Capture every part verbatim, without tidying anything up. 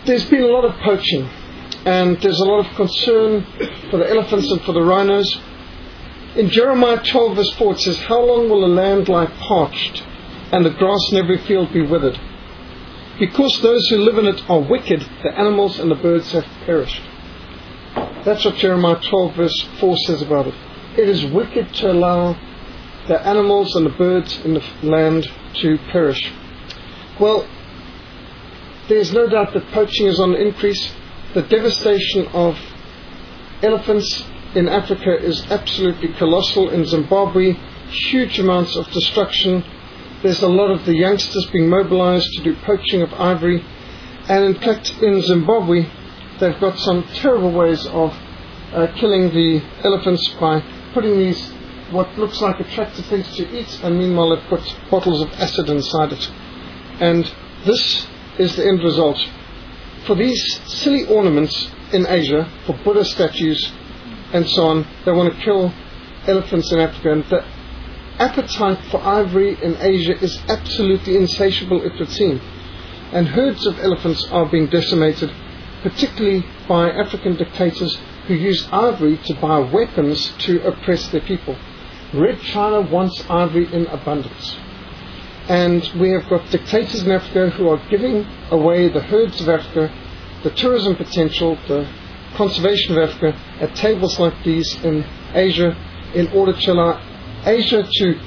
there's been a lot of poaching, and there's a lot of concern for the elephants and for the rhinos. In Jeremiah twelve verse four it says, "How long will the land lie parched, and the grass in every field be withered? Because those who live in it are wicked, the animals and the birds have perished." That's what Jeremiah twelve verse four says about it. It is wicked to allow the animals and the birds in the land to perish. Well, there's no doubt that poaching is on the increase. The devastation of elephants in Africa is absolutely colossal. In Zimbabwe, huge amounts of destruction. There's a lot of the youngsters being mobilized to do poaching of ivory. And in fact, in Zimbabwe, they've got some terrible ways of uh, killing the elephants by putting these, what looks like attractive things to eat, and meanwhile they've put bottles of acid inside it. And this is the end result. For these silly ornaments in Asia, for Buddha statues and so on, they want to kill elephants in Africa. And the appetite for ivory in Asia is absolutely insatiable, it would seem. And herds of elephants are being decimated, particularly by African dictators who use ivory to buy weapons to oppress their people. Red China wants ivory in abundance. And we have got dictators in Africa who are giving away the herds of Africa, the tourism potential, the conservation of Africa at tables like these in Asia, in order to allow Asia to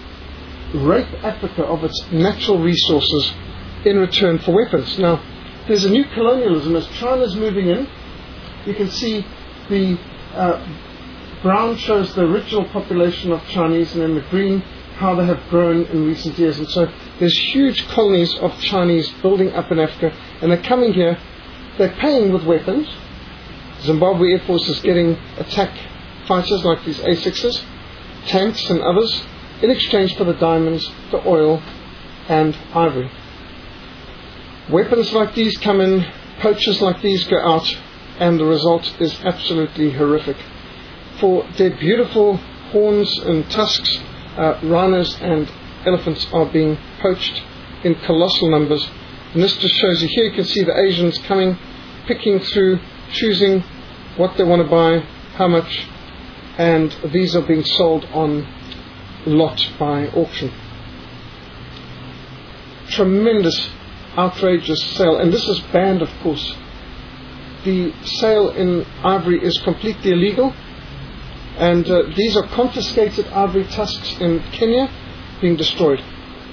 rape Africa of its natural resources in return for weapons. Now, there's a new colonialism as China's moving in. You can see the uh, brown shows the original population of Chinese, and then the green how they have grown in recent years. And so there's huge colonies of Chinese building up in Africa, and they're coming here. They're paying with weapons. Zimbabwe Air Force is getting attack fighters like these A sixes, tanks and others, in exchange for the diamonds, the oil and ivory. Weapons like these come in, poachers like these go out, and the result is absolutely horrific. For their beautiful horns and tusks, uh, rhinos and elephants are being poached in colossal numbers. And this just shows you, here you can see the Asians coming, picking through, choosing what they want to buy, how much, and these are being sold on lot by auction. Tremendous, outrageous sale, and this is banned, of course. The sale in ivory is completely illegal, and uh, these are confiscated ivory tusks in Kenya being destroyed.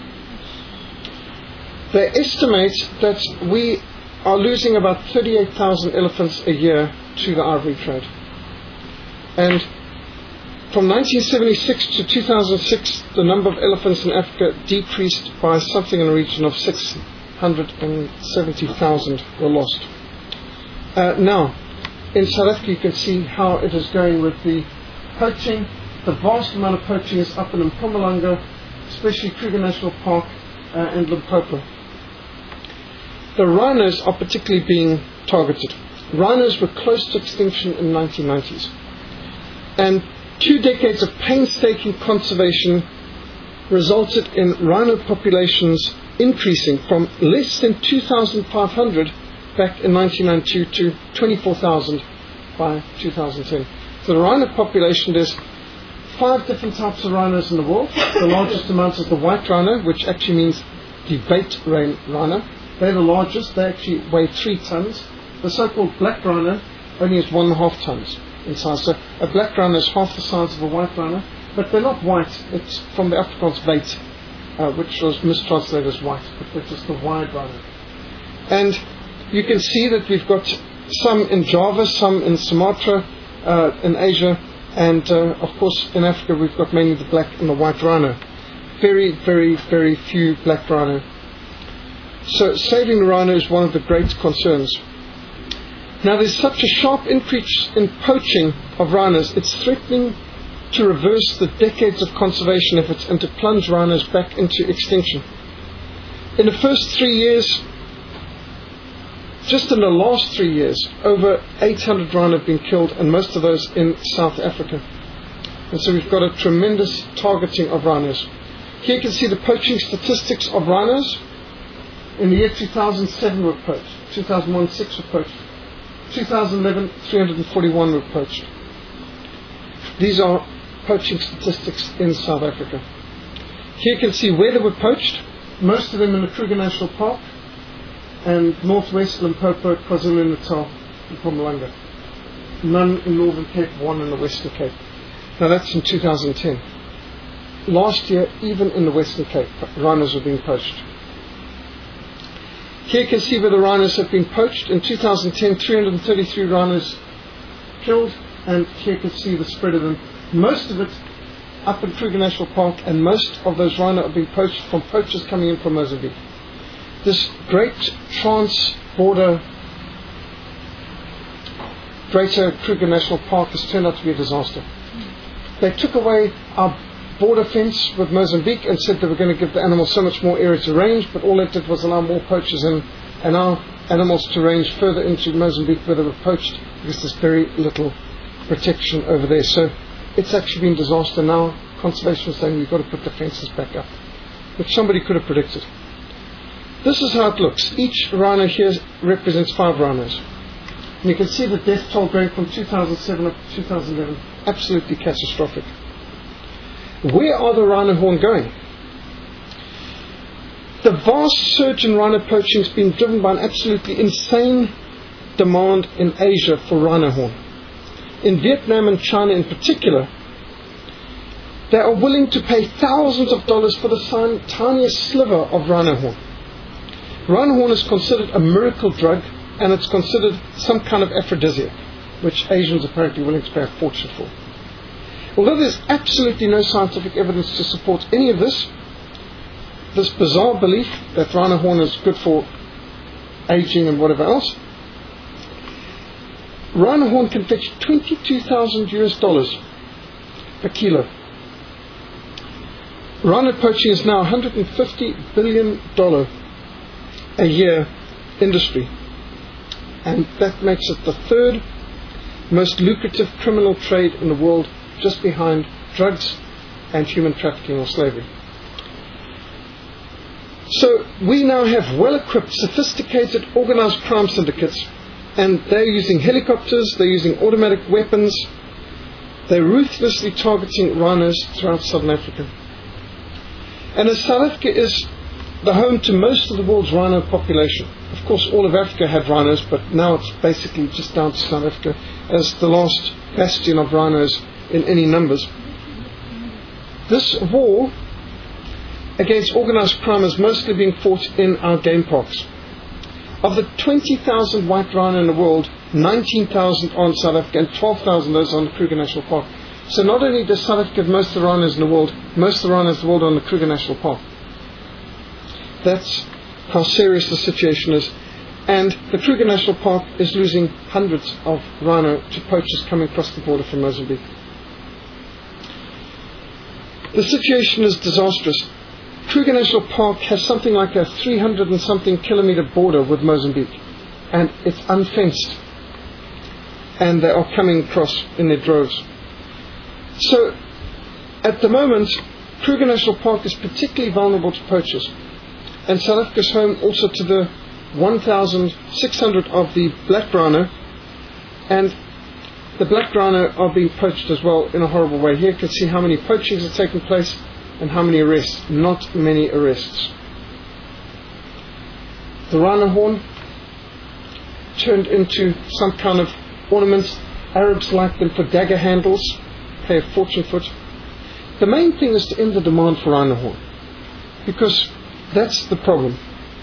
They estimate that we are losing about thirty-eight thousand elephants a year to the ivory trade. And from nineteen seventy-six to two thousand six, the number of elephants in Africa decreased by something in the region of six hundred seventy thousand were lost. Uh, now, in South Africa, you can see how it is going with the poaching. The vast amount of poaching is up in Mpumalanga, especially Kruger National Park uh, and Limpopo. The rhinos are particularly being targeted. Rhinos were close to extinction in the nineteen nineties. And two decades of painstaking conservation resulted in rhino populations increasing from less than two thousand five hundred back in nineteen ninety-two to twenty-four thousand by two thousand ten. So the rhino population, there's five different types of rhinos in the world. The largest amount is the white rhino, which actually means the bait rhino. They're the largest. They actually weigh three tons. The so-called black rhino only is one and a half tons in size. So a black rhino is half the size of a white rhino, but they're not white. It's from the Afrikaans bait, uh, which was mistranslated as white, but that's just the wide rhino. And you can see that we've got some in Java, some in Sumatra, uh, in Asia, and uh, of course in Africa we've got mainly the black and the white rhino. Very, very, very few black rhino. So saving the rhino is one of the great concerns. Now there's such a sharp increase in poaching of rhinos, it's threatening to reverse the decades of conservation efforts and to plunge rhinos back into extinction. In the first three years, just in the last three years, over eight hundred rhino have been killed, and most of those in South Africa. And so we've got a tremendous targeting of rhinos. Here you can see the poaching statistics of rhinos. In the year two thousand seven were poached, two thousand one, six were poached, two thousand eleven, three hundred forty-one were poached. These are poaching statistics in South Africa. Here you can see where they were poached, most of them in the Kruger National Park and northwest Limpopo, KwaZulu-Natal and Mpumalanga. None in Northern Cape, one in the Western Cape. Now that's in two thousand ten. Last year, even in the Western Cape, rhinos were being poached. Here you can see where the rhinos have been poached. In two thousand ten, three hundred thirty-three rhinos killed, and here you can see the spread of them. Most of it up in Kruger National Park, and most of those rhino are being poached from poachers coming in from Mozambique. This great trans-border Greater Kruger National Park has turned out to be a disaster. They took away our border fence with Mozambique and said they were going to give the animals so much more area to range, but all that did was allow more poachers in and our animals to range further into Mozambique where they were poached, because there's very little protection over there. So it's actually been a disaster now. Conservation is saying we've got to put the fences back up, which somebody could have predicted. This is how it looks. Each rhino here represents five rhinos. And you can see the death toll going from two thousand seven up to two thousand eleven. Absolutely catastrophic. Where are the rhino horn going? The vast surge in rhino poaching has been driven by an absolutely insane demand in Asia for rhino horn. In Vietnam and China in particular, they are willing to pay thousands of dollars for the tiniest sliver of rhino horn. Rhino horn is considered a miracle drug, and it's considered some kind of aphrodisiac, which Asians are apparently willing to pay a fortune for. Although there's absolutely no scientific evidence to support any of this, this bizarre belief that rhino horn is good for aging and whatever else, rhino horn can fetch twenty-two thousand U S dollars per kilo. Rhino poaching is now a one hundred fifty billion dollars a year industry, and that makes it the third most lucrative criminal trade in the world, just behind drugs and human trafficking or slavery. So we now have well-equipped, sophisticated, organized crime syndicates, and they're using helicopters, they're using automatic weapons, they're ruthlessly targeting rhinos throughout Southern Africa. And as South Africa is the home to most of the world's rhino population, of course all of Africa had rhinos, but now it's basically just down to South Africa as the last bastion of rhinos in any numbers. This war against organized crime is mostly being fought in our game parks. Of the twenty thousand white rhino in the world, nineteen thousand are in South Africa and twelve thousand those are in the Kruger National Park. So not only does South Africa have most of the rhinos in the world, most of the rhinos in the world are in the Kruger National Park. That's how serious the situation is. And the Kruger National Park is losing hundreds of rhino to poachers coming across the border from Mozambique. The situation is disastrous. Kruger National Park has something like a three hundred and something kilometer border with Mozambique, and it's unfenced, and they are coming across in their droves. So at the moment, Kruger National Park is particularly vulnerable to poachers, and South Africa is home also to the one thousand six hundred of the black rhino, and the black rhino are being poached as well in a horrible way. Here you can see how many poachings are taking place and how many arrests. Not many arrests. The rhino horn turned into some kind of ornaments. Arabs like them for dagger handles, pay a fortune for it. The main thing is to end the demand for rhino horn, because that's the problem.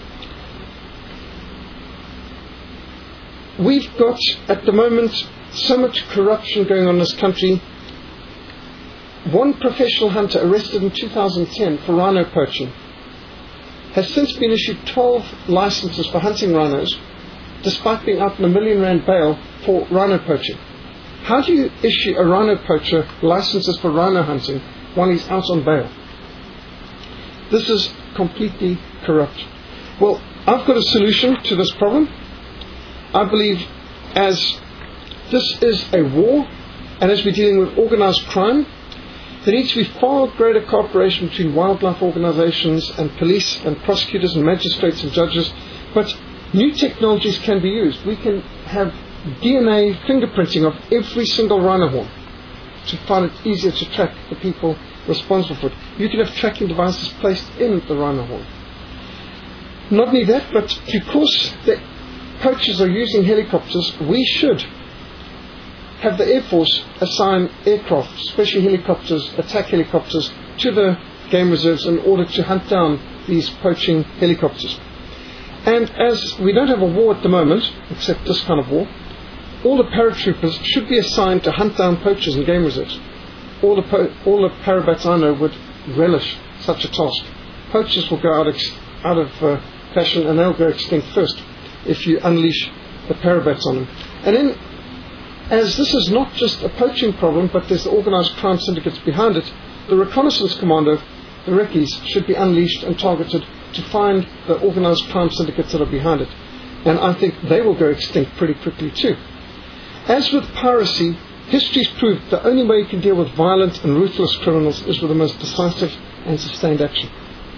We've got at the moment so much corruption going on in this country. One professional hunter arrested in two thousand ten for rhino poaching has since been issued twelve licenses for hunting rhinos, despite being out in a million rand bail for rhino poaching. How do you issue a rhino poacher licenses for rhino hunting while he's out on bail? This is completely corrupt. Well, I've got a solution to this problem. I believe as this is a war, and as we're dealing with organized crime, There needs to be far greater cooperation between wildlife organizations and police and prosecutors and magistrates and judges. But new technologies can be used. We can have D N A fingerprinting of every single rhino horn to find it easier to track the people responsible for it. You can have tracking devices placed in the rhino horn. Not only that, but because the poachers are using helicopters, we should have the Air Force assign aircraft, especially helicopters, attack helicopters, to the game reserves in order to hunt down these poaching helicopters. And as we don't have a war at the moment, except this kind of war, all the paratroopers should be assigned to hunt down poachers in game reserves. All the, po- all the parabats I know would relish such a task. Poachers will go out, ex- out of uh, fashion, and they'll go extinct first if you unleash the parabats on them. And then, as this is not just a poaching problem, but there's the organised crime syndicates behind it, the reconnaissance commando, the recce's, should be unleashed and targeted to find the organised crime syndicates that are behind it. And I think they will go extinct pretty quickly too. As with piracy, history's proved the only way you can deal with violent and ruthless criminals is with the most decisive and sustained action.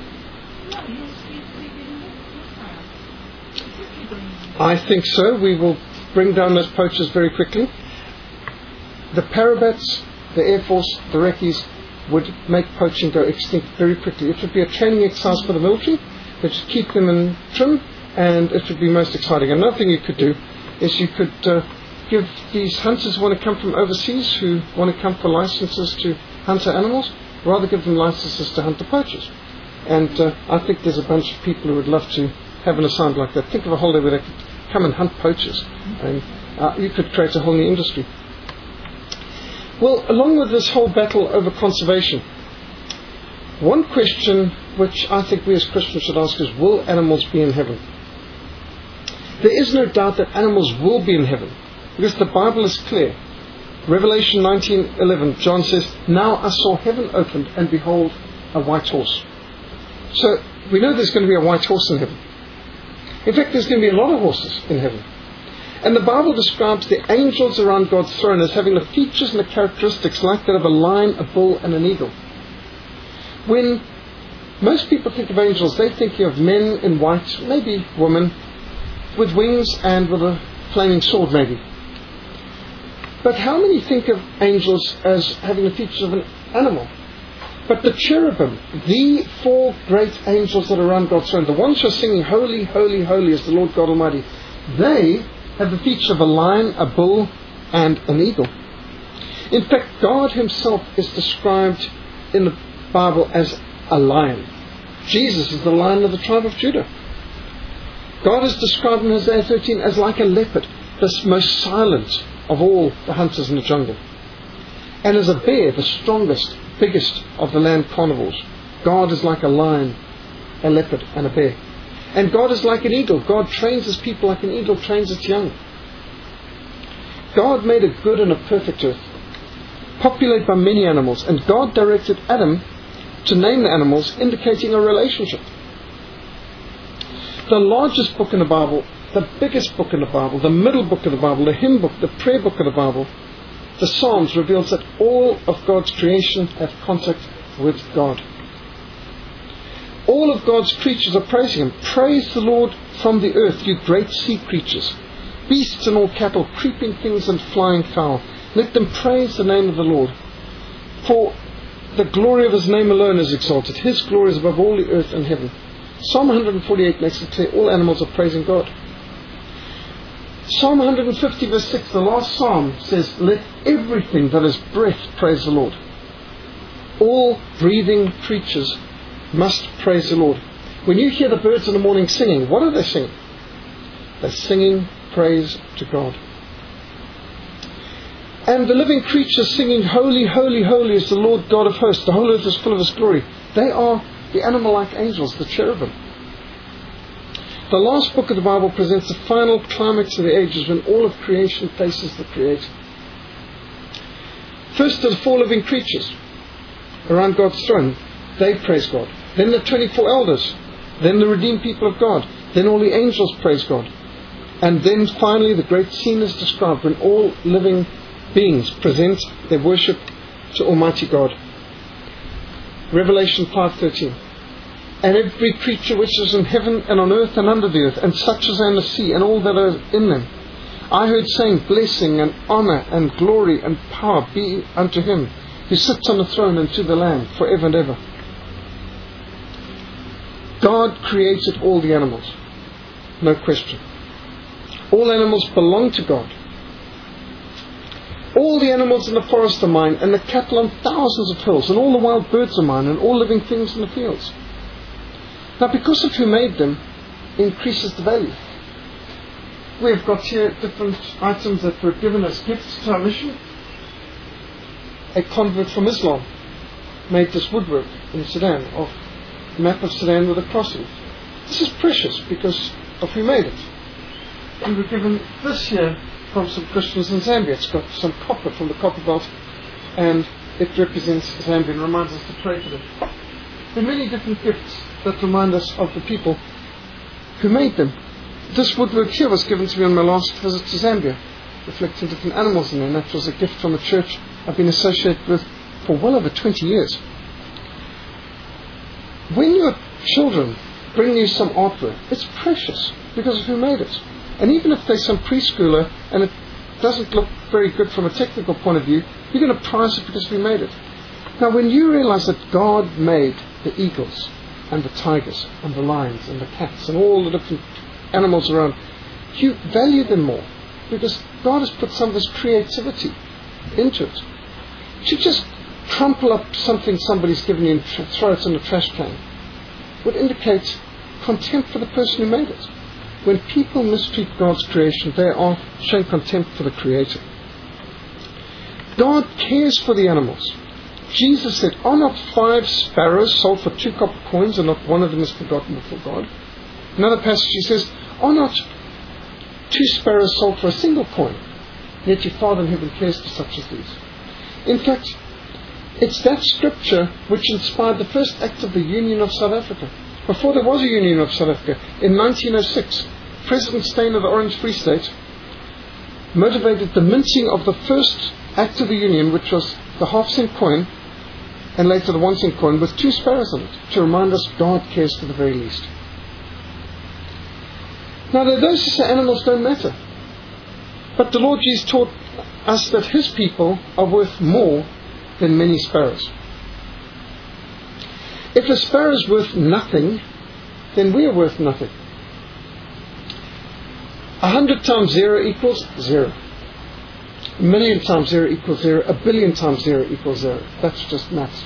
I think so. We will bring down those poachers very quickly. The parabats, the Air Force, the recce's would make poaching go extinct very quickly. It would be a training exercise for the military. It would keep them in trim, and it would be most exciting. Another thing you could do is you could uh, give these hunters who want to come from overseas, who want to come for licenses to hunt the animals, rather give them licenses to hunt the poachers. And uh, I think there's a bunch of people who would love to have an assignment like that. Think of a holiday where they could come and hunt poachers, and uh, you could create a whole new industry. Well, along with this whole battle over conservation, one question which I think we as Christians should ask is, will animals be in heaven? There is no doubt that animals will be in heaven, because the Bible is clear. Revelation nineteen eleven, John says, "Now I saw heaven opened, and behold, a white horse." So we know there's going to be a white horse in heaven. In fact, there's going to be a lot of horses in heaven. And the Bible describes the angels around God's throne as having the features and the characteristics like that of a lion, a bull, and an eagle. When most people think of angels, they're thinking of men in white, maybe women, with wings and with a flaming sword, maybe. But how many think of angels as having the features of an animal? But the cherubim, the four great angels that are around God's throne, the ones who are singing, "Holy, holy, holy is the Lord God Almighty," they have the feature of a lion, a bull, and an eagle. In fact, God himself is described in the Bible as a lion. Jesus is the lion of the tribe of Judah. God is described in Isaiah thirteen as like a leopard, the most silent of all the hunters in the jungle. And as a bear, the strongest, biggest of the land carnivores. God is like a lion, a leopard, and a bear. And God is like an eagle. God trains his people like an eagle trains its young. God made a good and a perfect earth, populated by many animals, and God directed Adam to name the animals, indicating a relationship. The largest book in the Bible, the biggest book in the Bible, the middle book of the Bible, the hymn book, the prayer book of the Bible, the Psalms, reveals that all of God's creation have contact with God. All of God's creatures are praising him. Praise the Lord from the earth, you great sea creatures, beasts and all cattle, creeping things and flying fowl. Let them praise the name of the Lord. For the glory of his name alone is exalted. His glory is above all the earth and heaven. Psalm one forty-eight makes it clear all animals are praising God. Psalm one fifty verse six, the last psalm, says, "Let everything that has breath praise the Lord." All breathing creatures must praise the Lord. When you hear the birds in the morning singing, what are they singing? They're singing praise to God. And the living creatures singing, "Holy, holy, holy is the Lord God of hosts. The whole earth is full of his glory." They are the animal-like angels, the cherubim. The last book of the Bible presents the final climax of the ages when all of creation faces the Creator. First are the four living creatures around God's throne. They praise God. Then the twenty-four elders. Then the redeemed people of God. Then all the angels praise God. And then finally the great scene is described when all living beings present their worship to Almighty God. Revelation five thirteen. And every creature which is in heaven and on earth and under the earth, and such as are in the sea, and all that are in them, I heard saying, blessing and honour and glory and power be unto him who sits on the throne and to the Lamb for ever and ever. God created all the animals. No question. All animals belong to God. All the animals in the forest are mine, and the cattle on thousands of hills, and all the wild birds are mine, and all living things in the fields. Now, because of who made them, increases the value. We've got here different items that were given as gifts to our mission. A convert from Islam made this woodwork in Sudan of the map of Sudan with a crossing. This is precious because of who made it. We were given this here from some Christians in Zambia. It's got some copper from the copper belt, and it represents Zambia and reminds us to pray for them. There are many different gifts that remind us of the people who made them. This woodwork here was given to me on my last visit to Zambia, reflecting different animals in there, and that was a gift from a church I've been associated with for well over twenty years. When your children bring you some artwork, it's precious because of who made it. And even if there's some preschooler and it doesn't look very good from a technical point of view, you're going to prize it because of who made it. Now, when you realize that God made the eagles and the tigers and the lions and the cats and all the different animals around, you value them more because God has put some of His creativity into it. To just crumple up something somebody's given you and tr- throw it in a trash can would indicate contempt for the person who made it. When people mistreat God's creation, they are showing contempt for the Creator. God cares for the animals. Jesus said, are not five sparrows sold for two copper coins, and not one of them is forgotten before God? Another passage he says, are not two sparrows sold for a single coin? Yet your Father in heaven cares for such as these. In fact, it's that scripture which inspired the first act of the Union of South Africa. Before there was a Union of South Africa, in nineteen oh six, President Steyn of the Orange Free State motivated the minting of the first act of the Union, which was the half cent coin, and later the one cent coin, with two sparrows on it, to remind us God cares for the very least. Now, there are those who say animals don't matter. But the Lord Jesus taught us that His people are worth more than many sparrows. If a sparrow is worth nothing, then we are worth nothing. A hundred times zero equals zero. A million times zero equals zero. A billion times zero equals zero. That's just maths.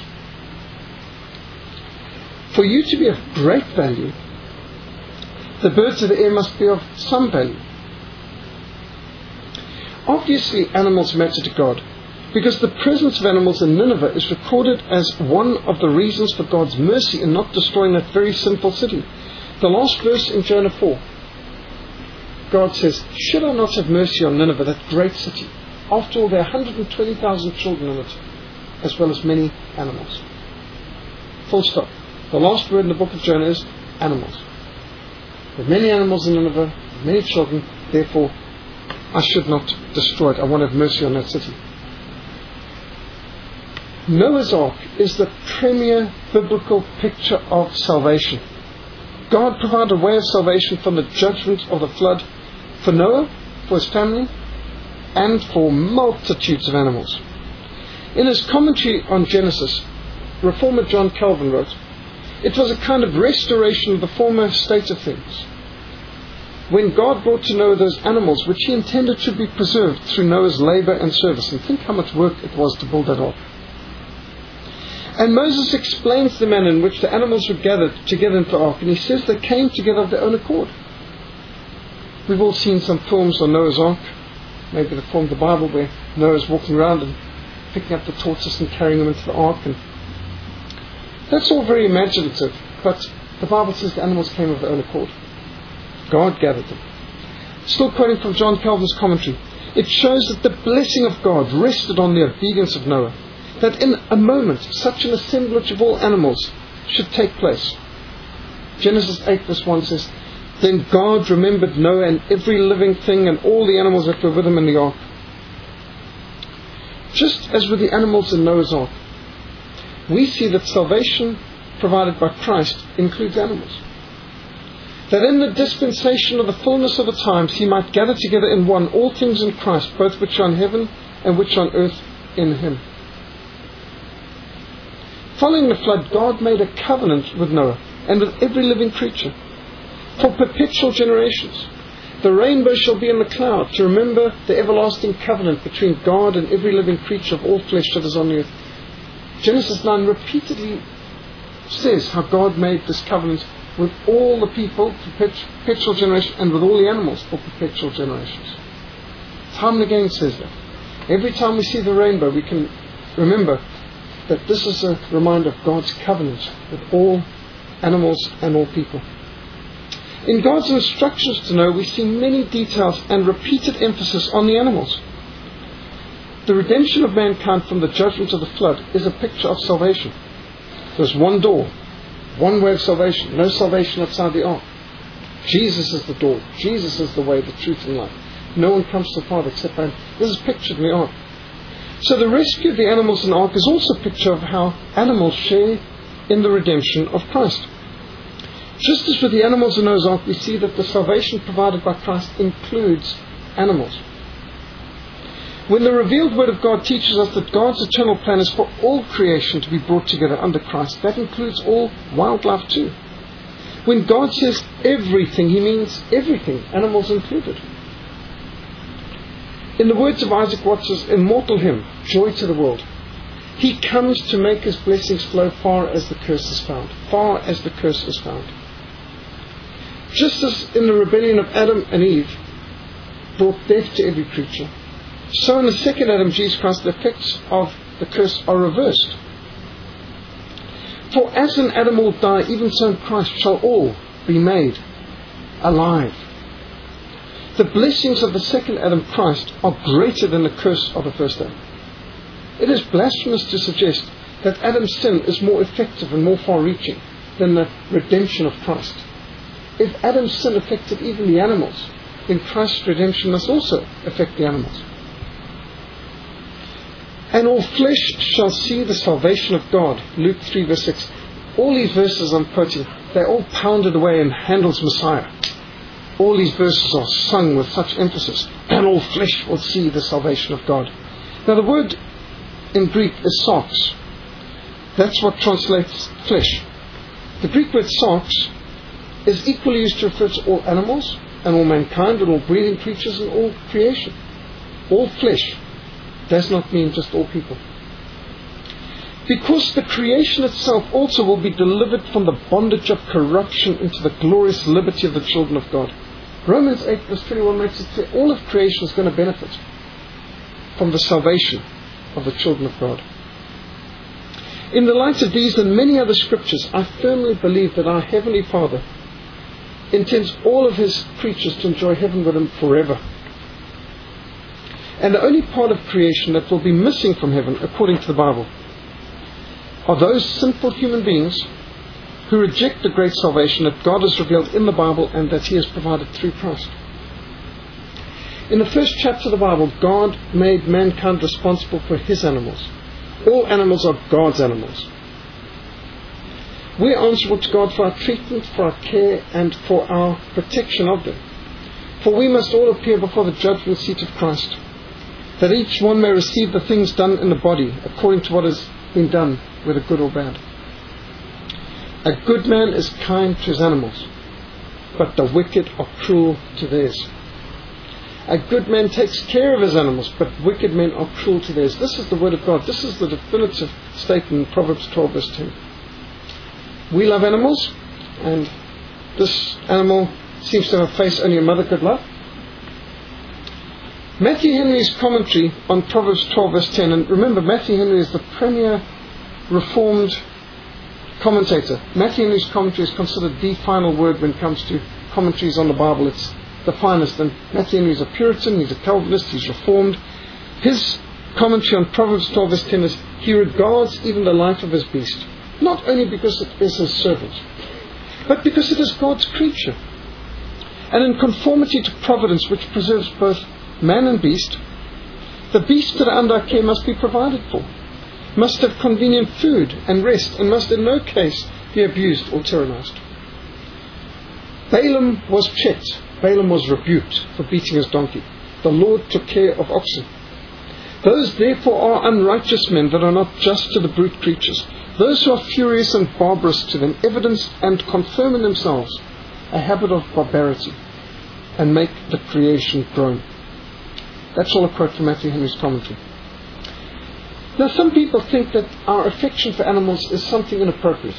For you to be of great value, the birds of the air must be of some value. Obviously, animals matter to God, because the presence of animals in Nineveh is recorded as one of the reasons for God's mercy in not destroying that very sinful city. The last verse in Jonah four, God says, should I not have mercy on Nineveh, that great city? After all, there are one hundred twenty thousand children in it, as well as many animals. Full stop. The last word in the book of Jonah is animals. There are many animals in Nineveh, many children, therefore I should not destroy it. I want to have mercy on that city. Noah's Ark is the premier biblical picture of salvation. God provided a way of salvation from the judgment of the flood for Noah, for his family, and for multitudes of animals. In his commentary on Genesis, Reformer John Calvin wrote, it was a kind of restoration of the former state of things. When God brought to Noah those animals which He intended to be preserved through Noah's labour and service, and think how much work it was to build that ark. And Moses explains the manner in which the animals were gathered together into the ark, and he says they came together of their own accord. We've all seen some films on Noah's Ark, maybe the film of the Bible, where Noah's walking around and picking up the tortoise and carrying them into the ark, and that's all very imaginative, but the Bible says the animals came of their own accord. God gathered them. Still quoting from John Calvin's commentary, it shows that the blessing of God rested on the obedience of Noah, that in a moment such an assemblage of all animals should take place. Genesis eight verse one says, then God remembered Noah and every living thing and all the animals that were with him in the ark. Just as with the animals in Noah's ark, we see that salvation provided by Christ includes animals. That in the dispensation of the fullness of the times he might gather together in one all things in Christ, both which are in heaven and which are on earth in him. Following the flood, God made a covenant with Noah and with every living creature for perpetual generations. The rainbow shall be in the cloud to remember the everlasting covenant between God and every living creature of all flesh that is on the earth. Genesis nine repeatedly says how God made this covenant with all the people for perpetual generations and with all the animals for perpetual generations. Time and again it says that. Every time we see the rainbow, we can remember that this is a reminder of God's covenant with all animals and all people. In God's instructions to Noah, we see many details and repeated emphasis on the animals. The redemption of mankind from the judgment of the flood is a picture of salvation. There's one door, one way of salvation, no salvation outside the ark. Jesus is the door. Jesus is the way, the truth, and life. No one comes to the Father except by him. This is pictured in the ark. So the rescue of the animals in the ark is also a picture of how animals share in the redemption of Christ. Just as with the animals in Noah's ark, we see that the salvation provided by Christ includes animals. When the revealed Word of God teaches us that God's eternal plan is for all creation to be brought together under Christ, that includes all wildlife too. When God says everything, he means everything, animals included. In the words of Isaac Watts' immortal hymn, Joy to the World, he comes to make his blessings flow far as the curse is found. Far as the curse is found. Just as in the rebellion of Adam and Eve brought death to every creature, so in the second Adam, Jesus Christ, the effects of the curse are reversed. For as in Adam all die, even so in Christ shall all be made alive. The blessings of the second Adam, Christ, are greater than the curse of the first Adam. It is blasphemous to suggest that Adam's sin is more effective and more far-reaching than the redemption of Christ. If Adam's sin affected even the animals, then Christ's redemption must also affect the animals. And all flesh shall see the salvation of God. Luke three verse six. All these verses I'm quoting, they're all pounded away in Handel's Messiah. All these verses are sung with such emphasis. And all flesh will see the salvation of God. Now the word in Greek is sarx. That's what translates flesh. The Greek word sarx is equally used to refer to all animals and all mankind and all breathing creatures and all creation. All flesh does not mean just all people. Because the creation itself also will be delivered from the bondage of corruption into the glorious liberty of the children of God. Romans eight verse twenty-one makes it clear all of creation is going to benefit from the salvation of the children of God. In the light of these and many other scriptures, I firmly believe that our Heavenly Father intends all of his creatures to enjoy heaven with him forever. And the only part of creation that will be missing from heaven, according to the Bible, are those sinful human beings who reject the great salvation that God has revealed in the Bible and that he has provided through Christ. In the first chapter of the Bible, God made mankind responsible for his animals. All animals are God's animals. We are answerable to God for our treatment, for our care, and for our protection of them. For we must all appear before the judgment seat of Christ, that each one may receive the things done in the body according to what has been done, whether good or bad. A good man is kind to his animals, but the wicked are cruel to theirs. A good man takes care of his animals, but wicked men are cruel to theirs. This is the word of God. This is the definitive statement in Proverbs twelve verse ten. We love animals, and this animal seems to have a face only a mother could love. Matthew Henry's commentary on Proverbs twelve verse ten, and remember Matthew Henry is the premier Reformed commentator. Matthew Henry's commentary is considered the final word when it comes to commentaries on the Bible. It's the finest, and Matthew Henry is a Puritan, he's a Calvinist, he's Reformed. His commentary on Proverbs twelve verse ten is, he regards even the life of his beast, not only because it is his servant, but because it is God's creature. And in conformity to providence which preserves both man and beast, the beasts that are under our care must be provided for. must have convenient food and rest, and must in no case be abused or tyrannized. Balaam was checked. Balaam was rebuked for beating his donkey. The Lord took care of oxen. Those therefore are unrighteous men that are not just to the brute creatures. Those who are furious and barbarous to them, evidence and confirm in themselves a habit of barbarity, and make the creation groan. That's all a quote from Matthew Henry's commentary. Now, some people think that our affection for animals is something inappropriate.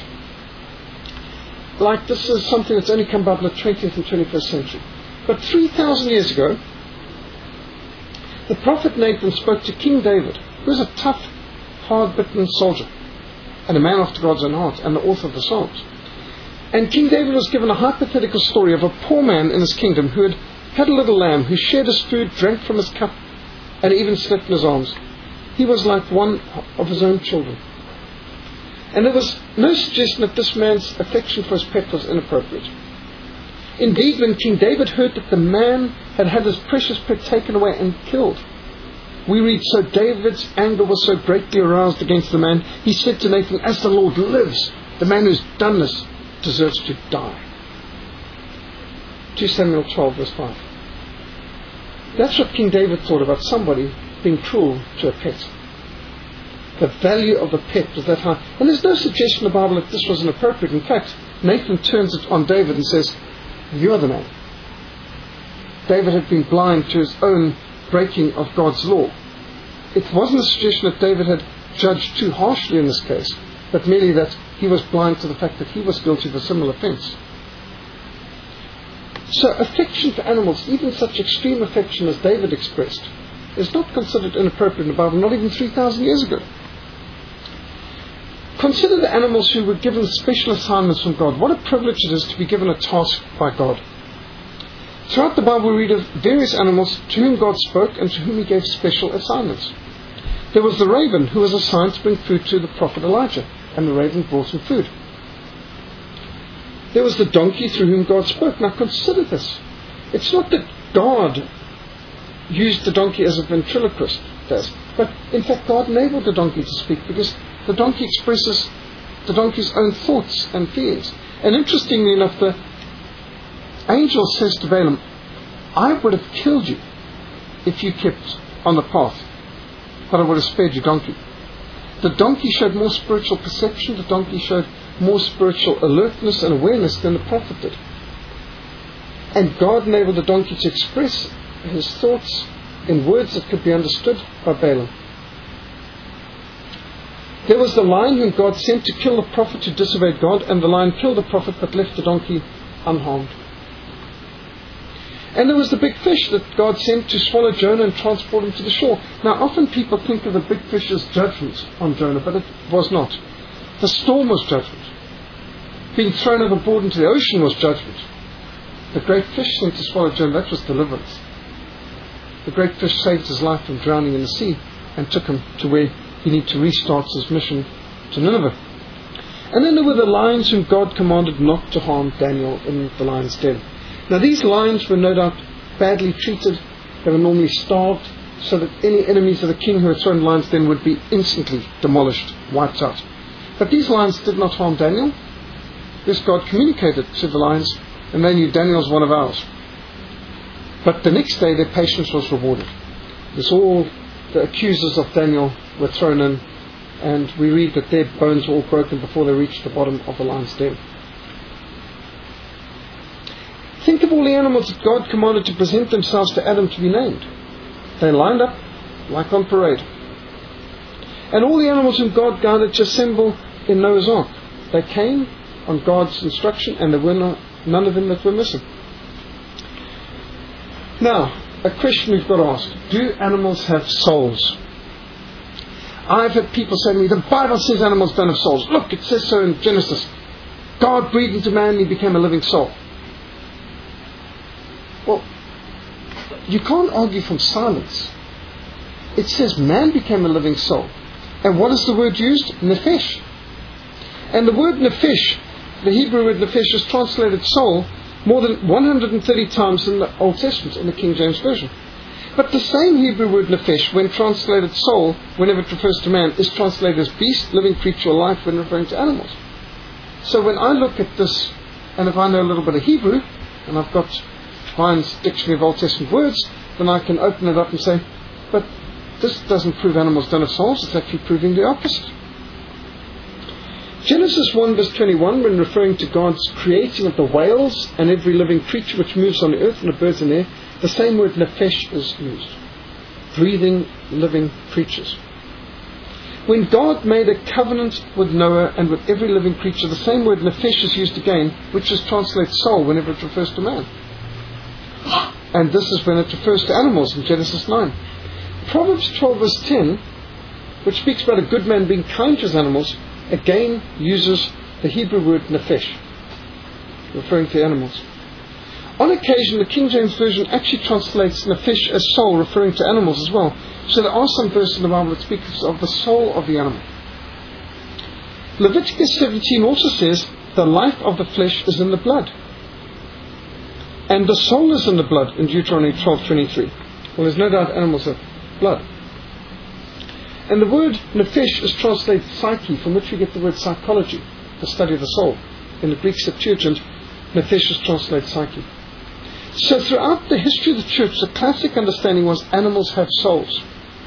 Like this is something that's only come about in the twentieth and twenty-first century. But three thousand years ago, the prophet Nathan spoke to King David, who was a tough, hard-bitten soldier, and a man after God's own heart, and the author of the Psalms. And King David was given a hypothetical story of a poor man in his kingdom who had had a little lamb, who shared his food, drank from his cup, and even slept in his arms. He was like one of his own children. And there was no suggestion that this man's affection for his pet was inappropriate. Indeed, when King David heard that the man had had his precious pet taken away and killed, we read, so David's anger was so greatly aroused against the man, he said to Nathan, as the Lord lives, the man who's done this deserves to die. Second Samuel twelve, verse five. That's what King David thought about somebody being cruel to a pet. The value of the pet was that high. And there's no suggestion in the Bible that this was inappropriate. In fact, Nathan turns it on David and says, you're the man. David had been blind to his own breaking of God's law. It wasn't a suggestion that David had judged too harshly in this case, but merely that he was blind to the fact that he was guilty of a similar offense. So affection for animals, even such extreme affection as David expressed, is not considered inappropriate in the Bible, not even three thousand years ago. Consider the animals who were given special assignments from God. What a privilege it is to be given a task by God. Throughout the Bible we read of various animals to whom God spoke and to whom He gave special assignments. There was the raven who was assigned to bring food to the prophet Elijah, and the raven brought him food. There was the donkey through whom God spoke. Now consider this. It's not that God used the donkey as a ventriloquist does, but in fact God enabled the donkey to speak, because the donkey expresses the donkey's own thoughts and feelings. And interestingly enough, the angel says to Balaam, I would have killed you if you kept on the path, but I would have spared your donkey. The donkey showed more spiritual perception, the donkey showed more spiritual alertness and awareness than the prophet did. And God enabled the donkey to express his thoughts in words that could be understood by Balaam. There was the lion whom God sent to kill the prophet who disobeyed God, and the lion killed the prophet but left the donkey unharmed. And there was the big fish that God sent to swallow Jonah and transport him to the shore. Now often people think of the big fish as judgment on Jonah, but it was not. The storm was judgment. Being thrown overboard into the ocean was judgment. The great fish sent to swallow Jonah, that was deliverance. The great fish saved his life from drowning in the sea and took him to where he needed to restart his mission to Nineveh. And then there were the lions whom God commanded not to harm Daniel in the lion's den. Now these lions were no doubt badly treated. They were normally starved, so that any enemies of the king who were thrown in the lion's den would be instantly demolished, wiped out. But these lions did not harm Daniel, because God communicated to the lions, and they knew Daniel's one of ours. But the next day their patience was rewarded. This all the accusers of Daniel were thrown in, and we read that their bones were all broken before they reached the bottom of the lion's den. Think of all the animals that God commanded to present themselves to Adam to be named. They lined up like on parade. And all the animals whom God guided to assemble in Noah's Ark, they came on God's instruction, and there were no, none of them that were missing. Now, a question we've got to ask. Do animals have souls? I've had people say to me, the Bible says animals don't have souls. Look, it says so in Genesis. God breathed into man and he became a living soul. Well, you can't argue from silence. It says man became a living soul. And what is the word used? Nephesh. And the word nephesh, the Hebrew word nephesh, is translated soul more than one hundred thirty times in the Old Testament, in the King James Version. But the same Hebrew word nefesh, when translated soul, whenever it refers to man, is translated as beast, living creature, or life when referring to animals. So when I look at this, and if I know a little bit of Hebrew, and I've got Vine's Dictionary of Old Testament Words, then I can open it up and say, but this doesn't prove animals don't have souls, it's actually proving the opposite. Genesis one verse twenty-one, when referring to God's creating of the whales and every living creature which moves on the earth and the birds in the air, the same word nefesh is used. Breathing, living creatures. When God made a covenant with Noah and with every living creature, the same word nefesh is used again, which is translated soul whenever it refers to man. And this is when it refers to animals in Genesis nine. Proverbs twelve verse ten, which speaks about a good man being kind to his animals, again uses the Hebrew word nefesh, referring to animals. On occasion, the King James Version actually translates nefesh as soul, referring to animals as well. So there are some verses in the Bible that speaks of the soul of the animal. Leviticus seventeen also says, the life of the flesh is in the blood. And the soul is in the blood in Deuteronomy twelve twenty-three. Well, there's no doubt animals have blood. And the word nefesh is translated psyche, from which we get the word psychology, the study of the soul. In the Greek Septuagint, nefesh is translated psyche. So throughout the history of the church, the classic understanding was animals have souls.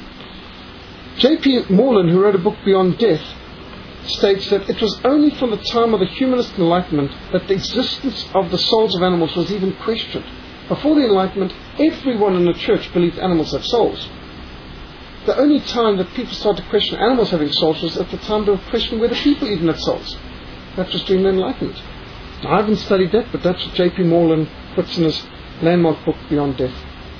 J P Moreland, who wrote a book Beyond Death, states that it was only from the time of the humanist enlightenment that the existence of the souls of animals was even questioned. Before the Enlightenment, everyone in the church believed animals have souls. The only time that people started to question animals having souls was at the time they were questioning whether people even had souls. That was during the Enlightenment. Now, I haven't studied that, but that's what J P Moreland puts in his landmark book Beyond Death.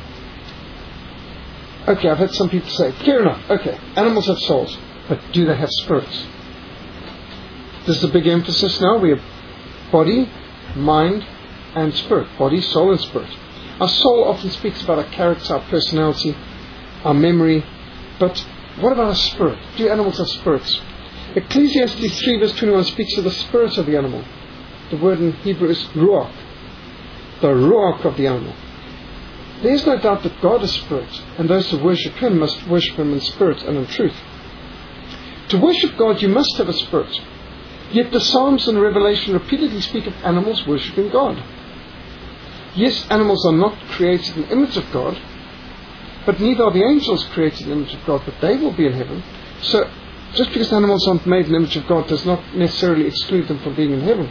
Okay, I've had some people say, fair enough, okay, animals have souls, but do they have spirits? This is a big emphasis now. We have body, mind, and spirit. Body, soul, and spirit. Our soul often speaks about our character, our personality, our memory. But what about our spirit? Do animals have spirits? Ecclesiastes three verse twenty-one speaks of the spirit of the animal. The word in Hebrew is ruach. The ruach of the animal. There is no doubt that God is spirit, and those who worship Him must worship Him in spirit and in truth. To worship God, you must have a spirit. Yet the Psalms and Revelation repeatedly speak of animals worshipping God. Yes, animals are not created in the image of God, but neither are the angels created in the image of God, but they will be in heaven. So, just because animals aren't made in the image of God does not necessarily exclude them from being in heaven.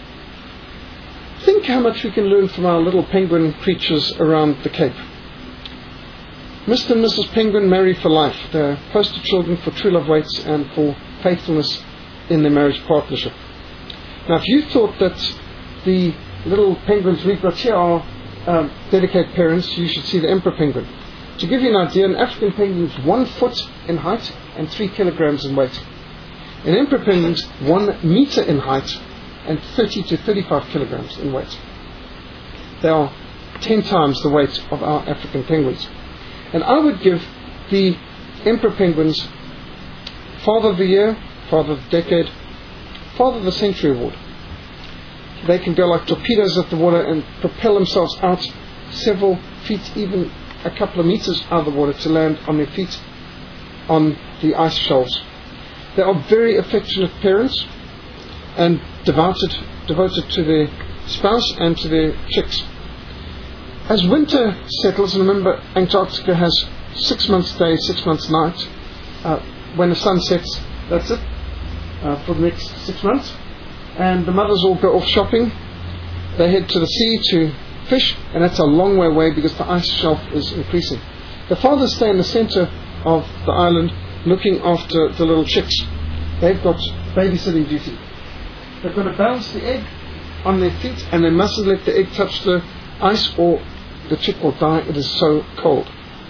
Think how much we can learn from our little penguin creatures around the Cape. Mister and Missus Penguin marry for life. They're poster children for true love waits and for faithfulness in their marriage partnership. Now, if you thought that the little penguins we've got here are um, dedicated parents, you should see the emperor penguin. To give you an idea, an African penguin is one foot in height and three kilograms in weight. An emperor penguin is one meter in height and thirty to thirty-five kilograms in weight. They are ten times the weight of our African penguins. And I would give the emperor penguins Father of the Year, Father of the Decade, Father of the Century award. They can go like torpedoes at the water and propel themselves out several feet, even a couple of meters out of the water to land on their feet on the ice shelves. They are very affectionate parents and devoted, devoted to their spouse and to their chicks. As winter settles, and remember Antarctica has six months day, six months night. Uh, when the sun sets, that's it. Uh, for the next six months, and the mothers all go off shopping. They head to the sea to fish, and that's a long way away because the ice shelf is increasing. The fathers stay in the center of the island looking after the little chicks. They've got babysitting duty. They've got to balance the egg on their feet, and they mustn't let the egg touch the ice or the chick will die. It is so cold.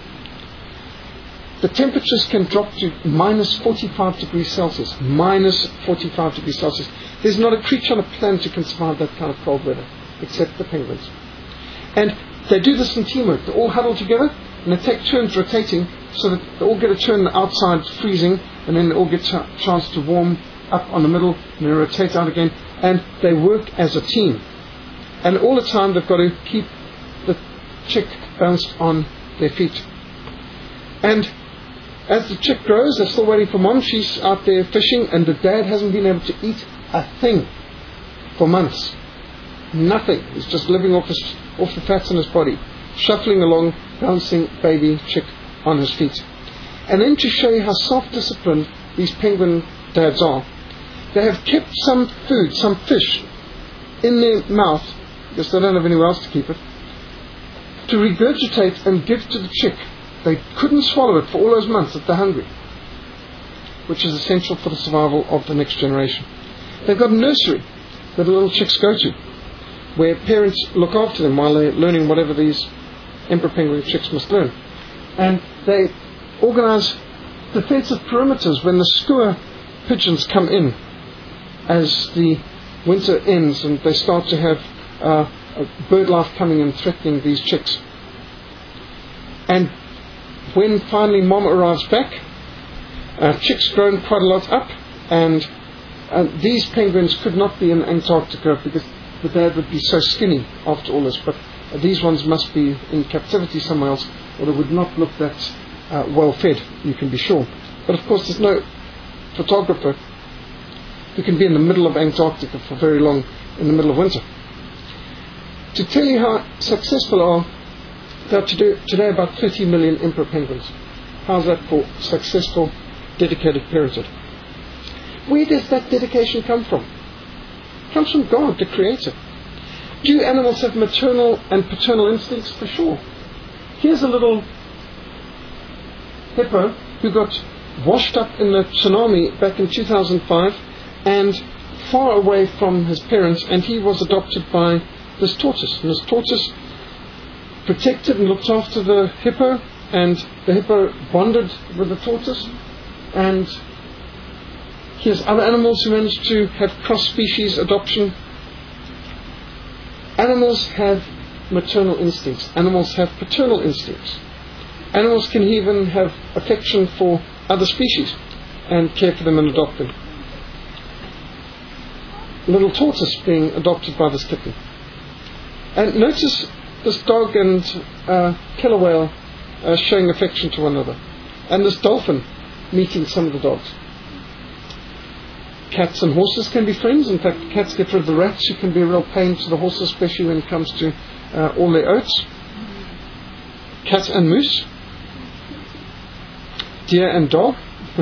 The temperatures can drop to minus forty-five degrees Celsius. Minus forty-five degrees Celsius. There's not a creature on the planet who can survive that kind of cold weather, except the penguins. And they do this in teamwork. They all huddle together, and they take turns rotating, so that they all get a turn outside freezing, and then they all get a chance to warm up on the middle, and then rotate out again. And they work as a team. And all the time they've got to keep the chick bounced on their feet. And as the chick grows, they're still waiting for mom. She's out there fishing, and the dad hasn't been able to eat a thing for months. Nothing. He's just living off, his, off the fats in his body, shuffling along, bouncing baby chick on his feet. And then to show you how self-disciplined these penguin dads are, they have kept some food, some fish, in their mouth, because they don't have anywhere else to keep it, to regurgitate and give to the chick. They couldn't swallow it for all those months that they're hungry, which is essential for the survival of the next generation. They've got a nursery that the little chicks go to, where parents look after them while they're learning whatever these emperor penguin chicks must learn. And they organize defensive perimeters when the skua pigeons come in as the winter ends and they start to have uh, bird life coming and threatening these chicks. And when finally mom arrives back, uh, chicks grown quite a lot up, and uh, these penguins could not be in Antarctica because the dad would be so skinny after all this, but uh, these ones must be in captivity somewhere else, or they would not look that uh, well fed, you can be sure. But of course there's no photographer who can be in the middle of Antarctica for very long in the middle of winter. To tell you how successful are There are today, today about thirty million emperor penguins. How's that for successful, dedicated parenthood? Where does that dedication come from? It comes from God, the Creator. Do animals have maternal and paternal instincts? For sure. Here's a little hippo who got washed up in the tsunami back in two thousand five and far away from his parents, and he was adopted by this tortoise. And this tortoise protected and looked after the hippo, and the hippo bonded with the tortoise. And here's other animals who managed to have cross-species adoption. Animals have maternal instincts. Animals have paternal instincts. Animals can even have affection for other species and care for them and adopt them. Little tortoise being adopted by this kitten. And notice this dog and uh, killer whale uh, showing affection to one another, and this dolphin meeting some of the dogs. Cats and horses can be friends. In fact, cats get rid of the rats, who can be a real pain to the horses, especially when it comes to uh, all their oats. Cat and moose, deer and dog,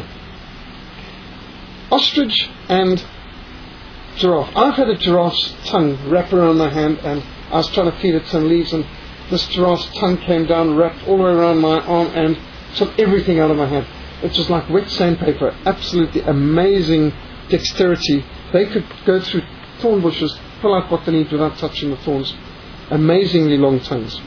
ostrich and giraffe. I've had a giraffe's tongue wrap around my hand, and I was trying to feed it some leaves, and this giraffe's tongue came down, wrapped all the way around my arm, and took everything out of my hand. It was like wet sandpaper. Absolutely amazing dexterity. They could go through thorn bushes, pull out what they need without touching the thorns. Amazingly long tongues.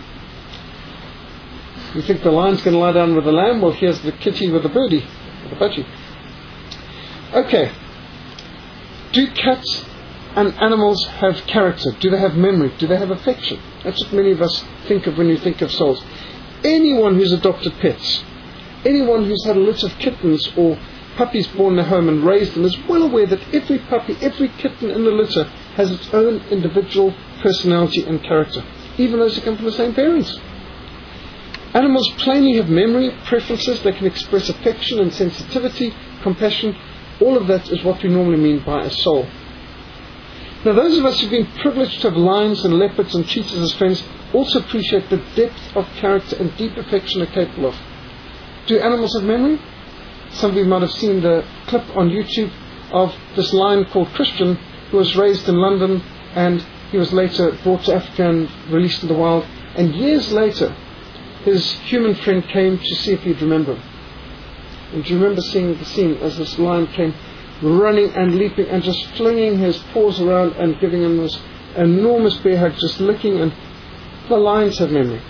You think the lion's going to lie down with the lamb? Well, here's the kitty with the birdie, with the budgie. Okay. Do cats and animals have character? Do they have memory? Do they have affection? That's what many of us think of when you think of souls. Anyone who's adopted pets, anyone who's had a litter of kittens or puppies born in their home and raised them, is well aware that every puppy, every kitten in the litter has its own individual personality and character, even those who come from the same parents. Animals plainly have memory, preferences. They can express affection and sensitivity, compassion. All of that is what we normally mean by a soul. Now, those of us who've been privileged to have lions and leopards and cheetahs as friends also appreciate the depth of character and deep affection they're capable of. Do animals have memory? Some of you might have seen the clip on YouTube of this lion called Christian, who was raised in London, and he was later brought to Africa and released in the wild. And years later, his human friend came to see if he'd remember him. And do you remember seeing the scene as this lion came running and leaping and just flinging his paws around and giving him this enormous bear hug, just licking? And the lions have memory.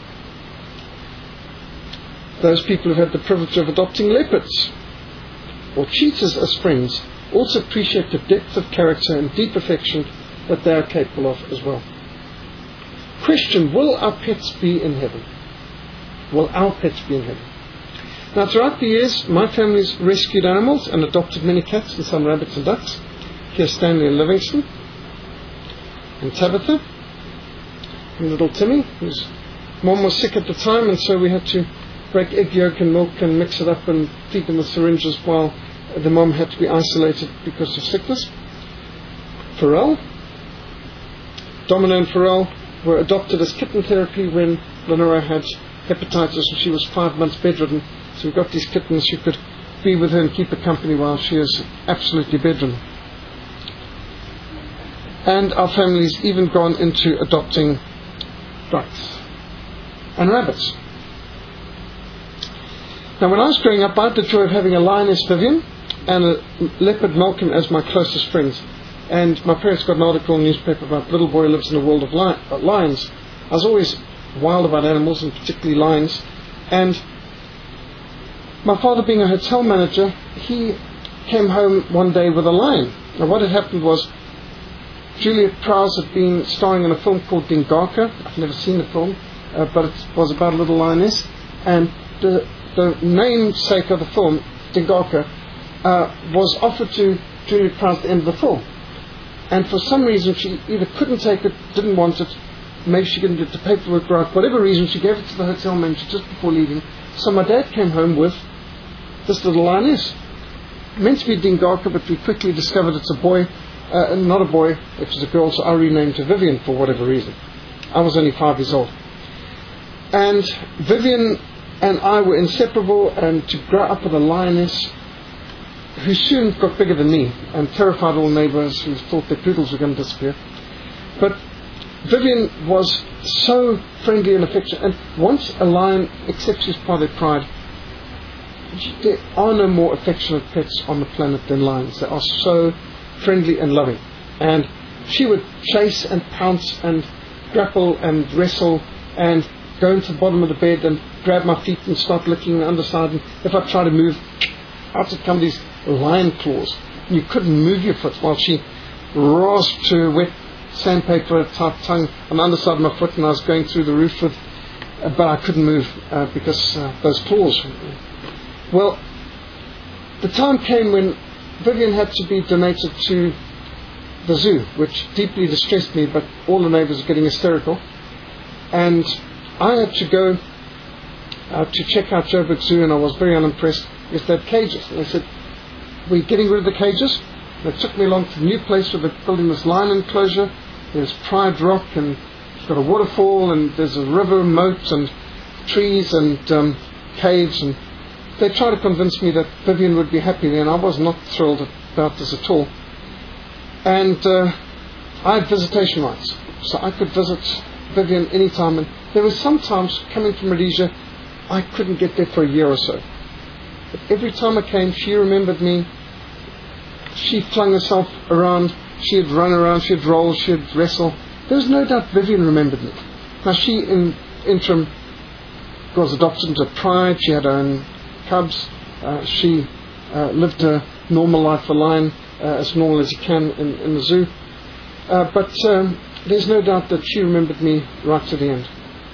Those people who've had the privilege of adopting leopards or cheetahs as friends also appreciate the depth of character and deep affection that they are capable of as well. Question: will our pets be in heaven? Will our pets be in heaven? Now, throughout the years, my family's rescued animals and adopted many cats and some rabbits and ducks. Here's Stanley and Livingston, and Tabitha, and little Timmy, who's Mom was sick at the time, and so we had to break egg yolk and milk and mix it up and feed them with syringes while the mom had to be isolated because of sickness. Pharrell, Domino and Pharrell were adopted as kitten therapy when Lenora had hepatitis and she was five months bedridden. So we got these kittens who could be with her and keep her company while she is absolutely bedridden. And our family's even gone into adopting ducks and rabbits. Now, when I was growing up, I had the joy of having a lioness, Vivian, and a leopard, Malcolm, as my closest friends. And my parents got an article in the newspaper about little boy lives in a world of li- uh, lions. I was always wild about animals, and particularly lions. And my father, being a hotel manager, he came home one day with a lion. Now, what had happened was Juliet Prowse had been starring in a film called Dingaka. I've never seen the film, uh, but it was about a little lioness. And the, the namesake of the film, Dingaka, uh, was offered to Juliet Prowse at the end of the film. And for some reason, she either couldn't take it, didn't want it, maybe she didn't get the paperwork right, whatever reason, she gave it to the hotel manager just before leaving. So my dad came home with this little lioness. Meant to be Dingaka, but we quickly discovered it's a boy. Uh, not a boy, it was a girl, so I renamed her Vivian for whatever reason. I was only five years old. And Vivian and I were inseparable, and to grow up with a lioness who soon got bigger than me and terrified all neighbours who thought their poodles were going to disappear. But Vivian was so friendly and affectionate, and once a lion accepts his part of their pride, there are no more affectionate pets on the planet than lions. They are so friendly and loving. And she would chase and pounce and grapple and wrestle and go into the bottom of the bed and grab my feet and start licking the underside. And if I try to move, out would come these lion claws. And you couldn't move your foot while she rasped her wet sandpaper type tongue on the underside of my foot, and I was going through the roof with, uh, but I couldn't move uh, because uh, those claws. Well, the time came when Vivian had to be donated to the zoo, which deeply distressed me, but all the neighbours were getting hysterical. And I had to go uh, to check out Joburg Zoo, and I was very unimpressed because they had cages. And they said, we're getting rid of the cages. And they took me along to a new place where they're building this lion enclosure. There's Pride Rock, and it's got a waterfall, and there's a river, moat, and trees, and um, caves, and they tried to convince me that Vivian would be happy there, and I was not thrilled about this at all. And uh, I had visitation rights, so I could visit Vivian anytime. And there were sometimes, coming from Rhodesia, I couldn't get there for a year or so. But every time I came, she remembered me. She flung herself around, she'd run around, she'd roll, she'd wrestle. There was no doubt Vivian remembered me. Now, she, in interim, was adopted into Pride. She had her own cubs. Uh, she uh, lived a normal life, a lion, uh, as normal as you can in, in the zoo. Uh, but um, there's no doubt that she remembered me right to the end.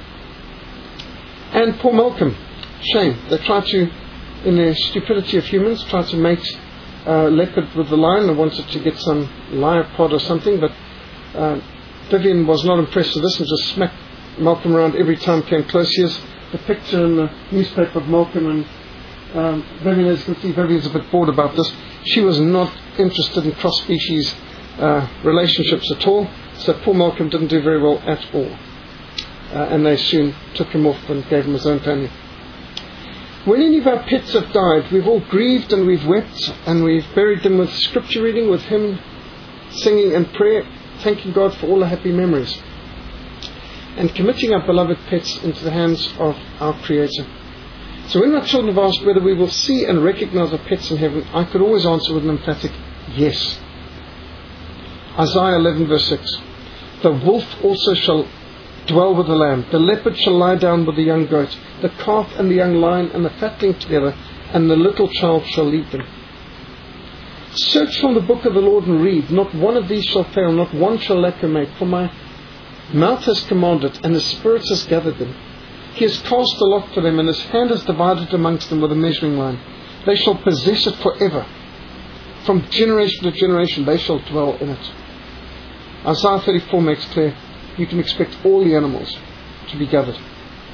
And poor Malcolm, shame. They tried to, in their stupidity of humans, try to mate uh, leopard with the lion. They wanted to get some leopard or something, but uh, Vivian was not impressed with this and just smacked Malcolm around every time came close. Here's the picture in the newspaper of Malcolm, and Um, Vivian, as you can see, Vivian's a bit bored about this. She was not interested in cross-species uh, relationships at all, so poor Malcolm didn't do very well at all. Uh, and they soon took him off and gave him his own family. When any of our pets have died, we've all grieved and we've wept, and we've buried them with scripture reading, with hymn singing and prayer, thanking God for all the happy memories, and committing our beloved pets into the hands of our Creator. So when my children have asked whether we will see and recognize our pets in heaven, I could always answer with an emphatic yes. Isaiah eleven verse six. The wolf also shall dwell with the lamb. The leopard shall lie down with the young goat. The calf and the young lion and the fatling together, and the little child shall lead them. Search from the book of the Lord and read. Not one of these shall fail, not one shall lack a mate. For my mouth has commanded, and the Spirit has gathered them. He has cast a lot for them, and his hand has divided amongst them with a measuring line. They shall possess it forever. From generation to generation they shall dwell in it. Isaiah thirty-four makes clear you can expect all the animals to be gathered.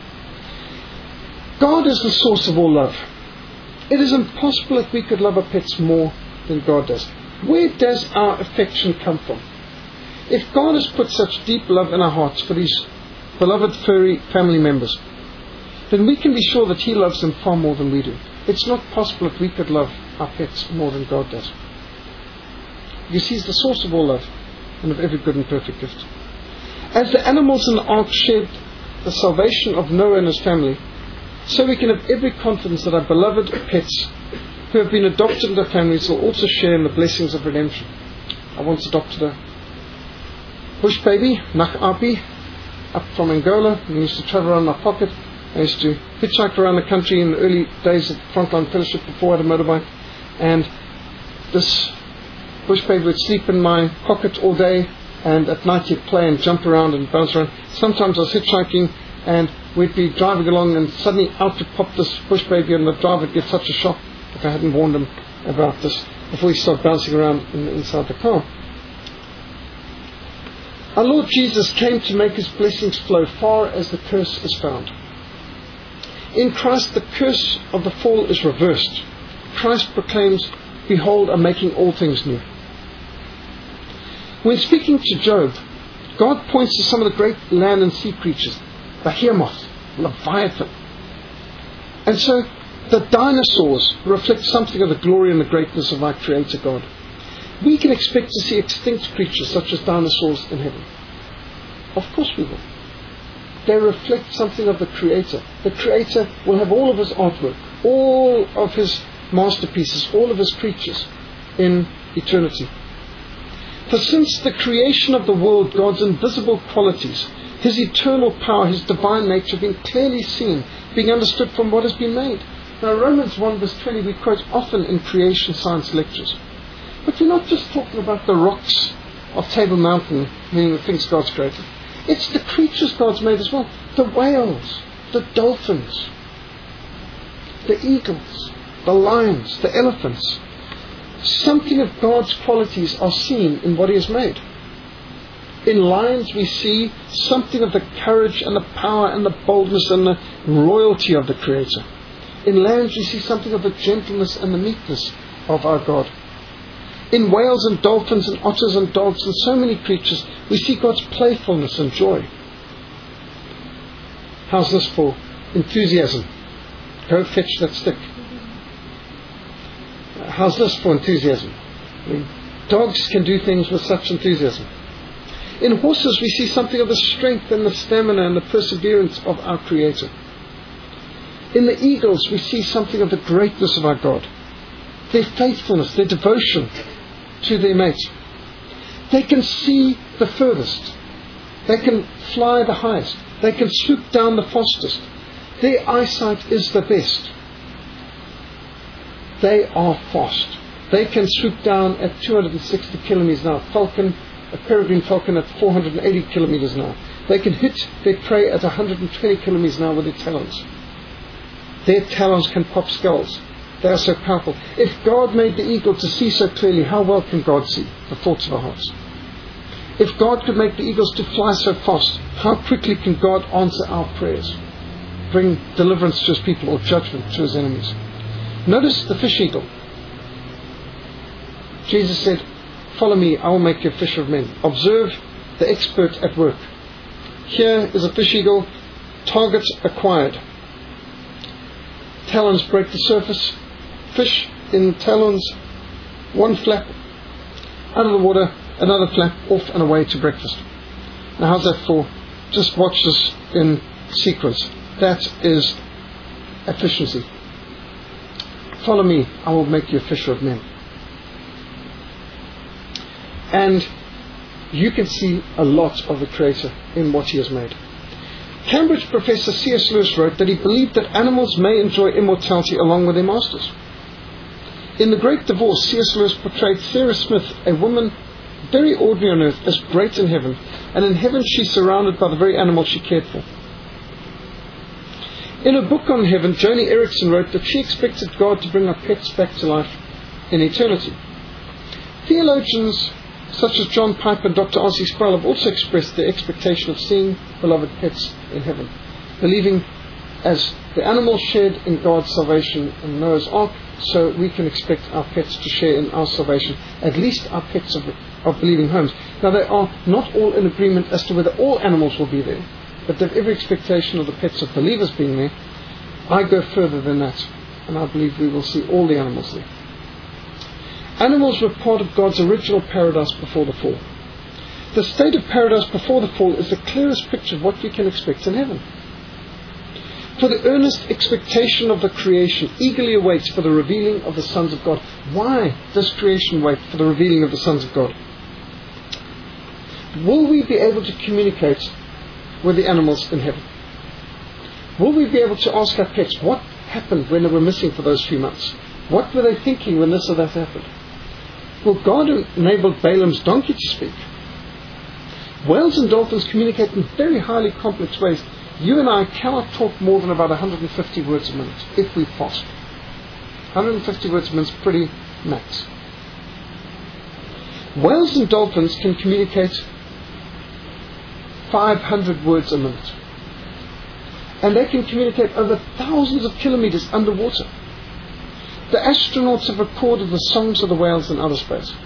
God is the source of all love. It is impossible that we could love our pets more than God does. Where does our affection come from? If God has put such deep love in our hearts for these beloved furry family members, then we can be sure that He loves them far more than we do. It's not possible that we could love our pets more than God does. Because He's the source of all love and of every good and perfect gift. As the animals in the ark shared the salvation of Noah and his family, so we can have every confidence that our beloved pets who have been adopted into families will also share in the blessings of redemption. I once adopted a bush baby, Nak Api, up from Angola, and he used to travel around my pocket. I used to hitchhike around the country in the early days of Frontline Fellowship before I had a motorbike, and this bush baby would sleep in my pocket all day, and at night he'd play and jump around and bounce around. Sometimes I was hitchhiking and we'd be driving along and suddenly out would pop this bush baby, and the driver would get such a shock if I hadn't warned him about this before he started bouncing around in, inside the car. Our Lord Jesus came to make His blessings flow far as the curse is found. In Christ the curse of the fall is reversed. Christ proclaims, "Behold, I'm making all things new." When speaking to Job, God points to some of the great land and sea creatures, Behemoth, Leviathan. And so the dinosaurs reflect something of the glory and the greatness of our Creator God. We can expect to see extinct creatures such as dinosaurs in heaven. Of course we will. They reflect something of the Creator. The Creator will have all of His artwork, all of His masterpieces, all of His creatures in eternity. For since the creation of the world, God's invisible qualities, His eternal power, His divine nature have been clearly seen, being understood from what has been made. Now Romans one verse twenty we quote often in creation science lectures. But we're not just talking about the rocks of Table Mountain, meaning the things God's created. It's the creatures God's made as well. The whales, the dolphins, the eagles, the lions, the elephants. Something of God's qualities are seen in what He has made. In lions we see something of the courage and the power and the boldness and the royalty of the Creator. In lambs we see something of the gentleness and the meekness of our God. In whales and dolphins and otters and dogs and so many creatures, we see God's playfulness and joy. How's this for enthusiasm? Go fetch that stick. How's this for enthusiasm? I mean, dogs can do things with such enthusiasm. In horses we see something of the strength and the stamina and the perseverance of our Creator. In the eagles we see something of the greatness of our God. Their faithfulness, their devotion to their mate. They can see the furthest. They can fly the highest. They can swoop down the fastest. Their eyesight is the best. They are fast. They can swoop down at two hundred sixty kilometers an hour. Falcon, a peregrine falcon at four hundred eighty kilometers an hour. They can hit their prey at one hundred twenty kilometers an hour with their talons. Their talons can pop skulls. They are so powerful. If God made the eagle to see so clearly, how well can God see the thoughts of our hearts? If God could make the eagles to fly so fast, how quickly can God answer our prayers? Bring deliverance to His people or judgment to His enemies. Notice the fish eagle. Jesus said, "Follow me, I will make you a fisher of men." Observe the expert at work. Here is a fish eagle, target acquired. Talons break the surface. Fish in talons, one flap, out of the water, another flap, off and away to breakfast. Now how's that for? Just watch this in sequence. That is efficiency. Follow me, I will make you a fisher of men. And you can see a lot of the Creator in what He has made. Cambridge professor C S Lewis wrote that he believed that animals may enjoy immortality along with their masters. In The Great Divorce, C S Lewis portrayed Sarah Smith, a woman very ordinary on earth, as great in heaven, and in heaven she's surrounded by the very animals she cared for. In a book on heaven, Joni Erickson wrote that she expected God to bring her pets back to life in eternity. Theologians such as John Piper and Doctor R C Sproul have also expressed their expectation of seeing beloved pets in heaven, believing, as The animals shared in God's salvation in Noah's Ark, so we can expect our pets to share in our salvation, at least our pets of, of believing homes. Now, they are not all in agreement as to whether all animals will be there, but they have every expectation of the pets of believers being there. I go further than that, and I believe we will see all the animals there. Animals were part of God's original paradise before the fall. The state of paradise before the fall is the clearest picture of what we can expect in heaven. For the earnest expectation of the creation eagerly awaits for the revealing of the sons of God. Why does creation wait for the revealing of the sons of God? Will we be able to communicate with the animals in heaven? Will we be able to ask our pets what happened when they were missing for those few months? What were they thinking when this or that happened? Well, God enabled Balaam's donkey to speak. Whales and dolphins communicate in very highly complex ways. You and I cannot talk more than about one hundred fifty words a minute, if we fast. one hundred fifty words a minute is pretty max. Whales and dolphins can communicate five hundred words a minute. And they can communicate over thousands of kilometers underwater. The astronauts have recorded the songs of the whales in outer space.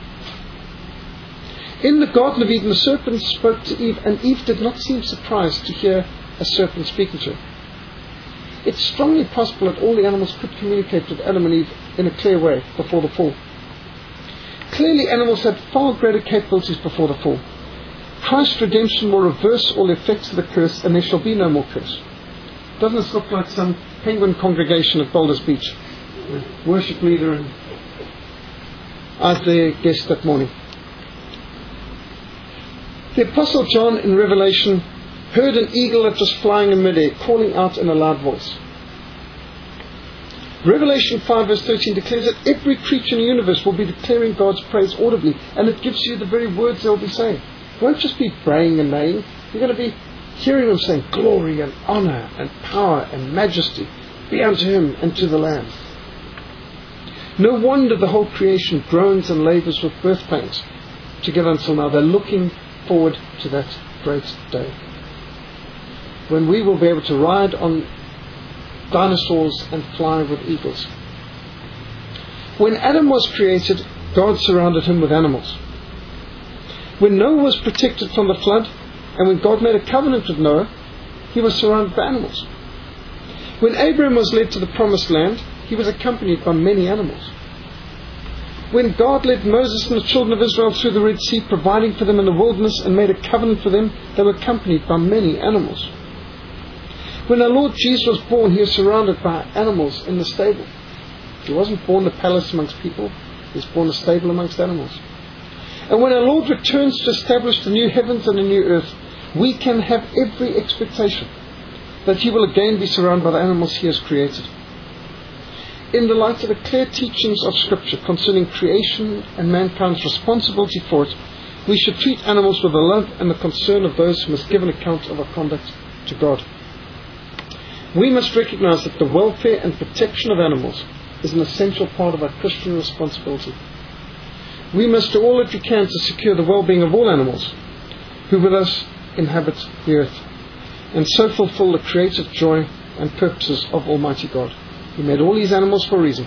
In the Garden of Eden, the serpent spoke to Eve, and Eve did not seem surprised to hear a serpent speaking to her. It's strongly possible that all the animals could communicate with Adam and Eve in a clear way before the fall. Clearly, animals had far greater capabilities before the fall. Christ's redemption will reverse all the effects of the curse, and there shall be no more curse. Doesn't this look like some penguin congregation at Boulders Beach? The worship leader, and I was their guest that morning. The Apostle John in Revelation heard an eagle that was flying in midair, calling out in a loud voice. Revelation five verse thirteen declares that every creature in the universe will be declaring God's praise audibly, and it gives you the very words they'll be saying. It won't just be braying and neighing. You're going to be hearing them saying, glory and honour and power and majesty be unto him and to the Lamb. No wonder the whole creation groans and labours with birth pains together until now. They're looking forward to that great day when we will be able to ride on dinosaurs and fly with eagles. When Adam was created, God surrounded him with animals. When Noah was protected from the flood, and when God made a covenant with Noah, he was surrounded by animals. When Abraham was led to the promised land, he was accompanied by many animals. When God led Moses and the children of Israel through the Red Sea, providing for them in the wilderness and made a covenant for them, they were accompanied by many animals. When our Lord Jesus was born, he was surrounded by animals in the stable. He wasn't born in a palace amongst people, he was born in a stable amongst animals. And when our Lord returns to establish the new heavens and the new earth, we can have every expectation that he will again be surrounded by the animals he has created. In the light of the clear teachings of Scripture concerning creation and mankind's responsibility for it, we should treat animals with the love and the concern of those who must give an account of our conduct to God. We must recognize that the welfare and protection of animals is an essential part of our Christian responsibility. We must do all that we can to secure the well-being of all animals who with us inhabit the earth, and so fulfill the creative joy and purposes of Almighty God. He made all these animals for a reason.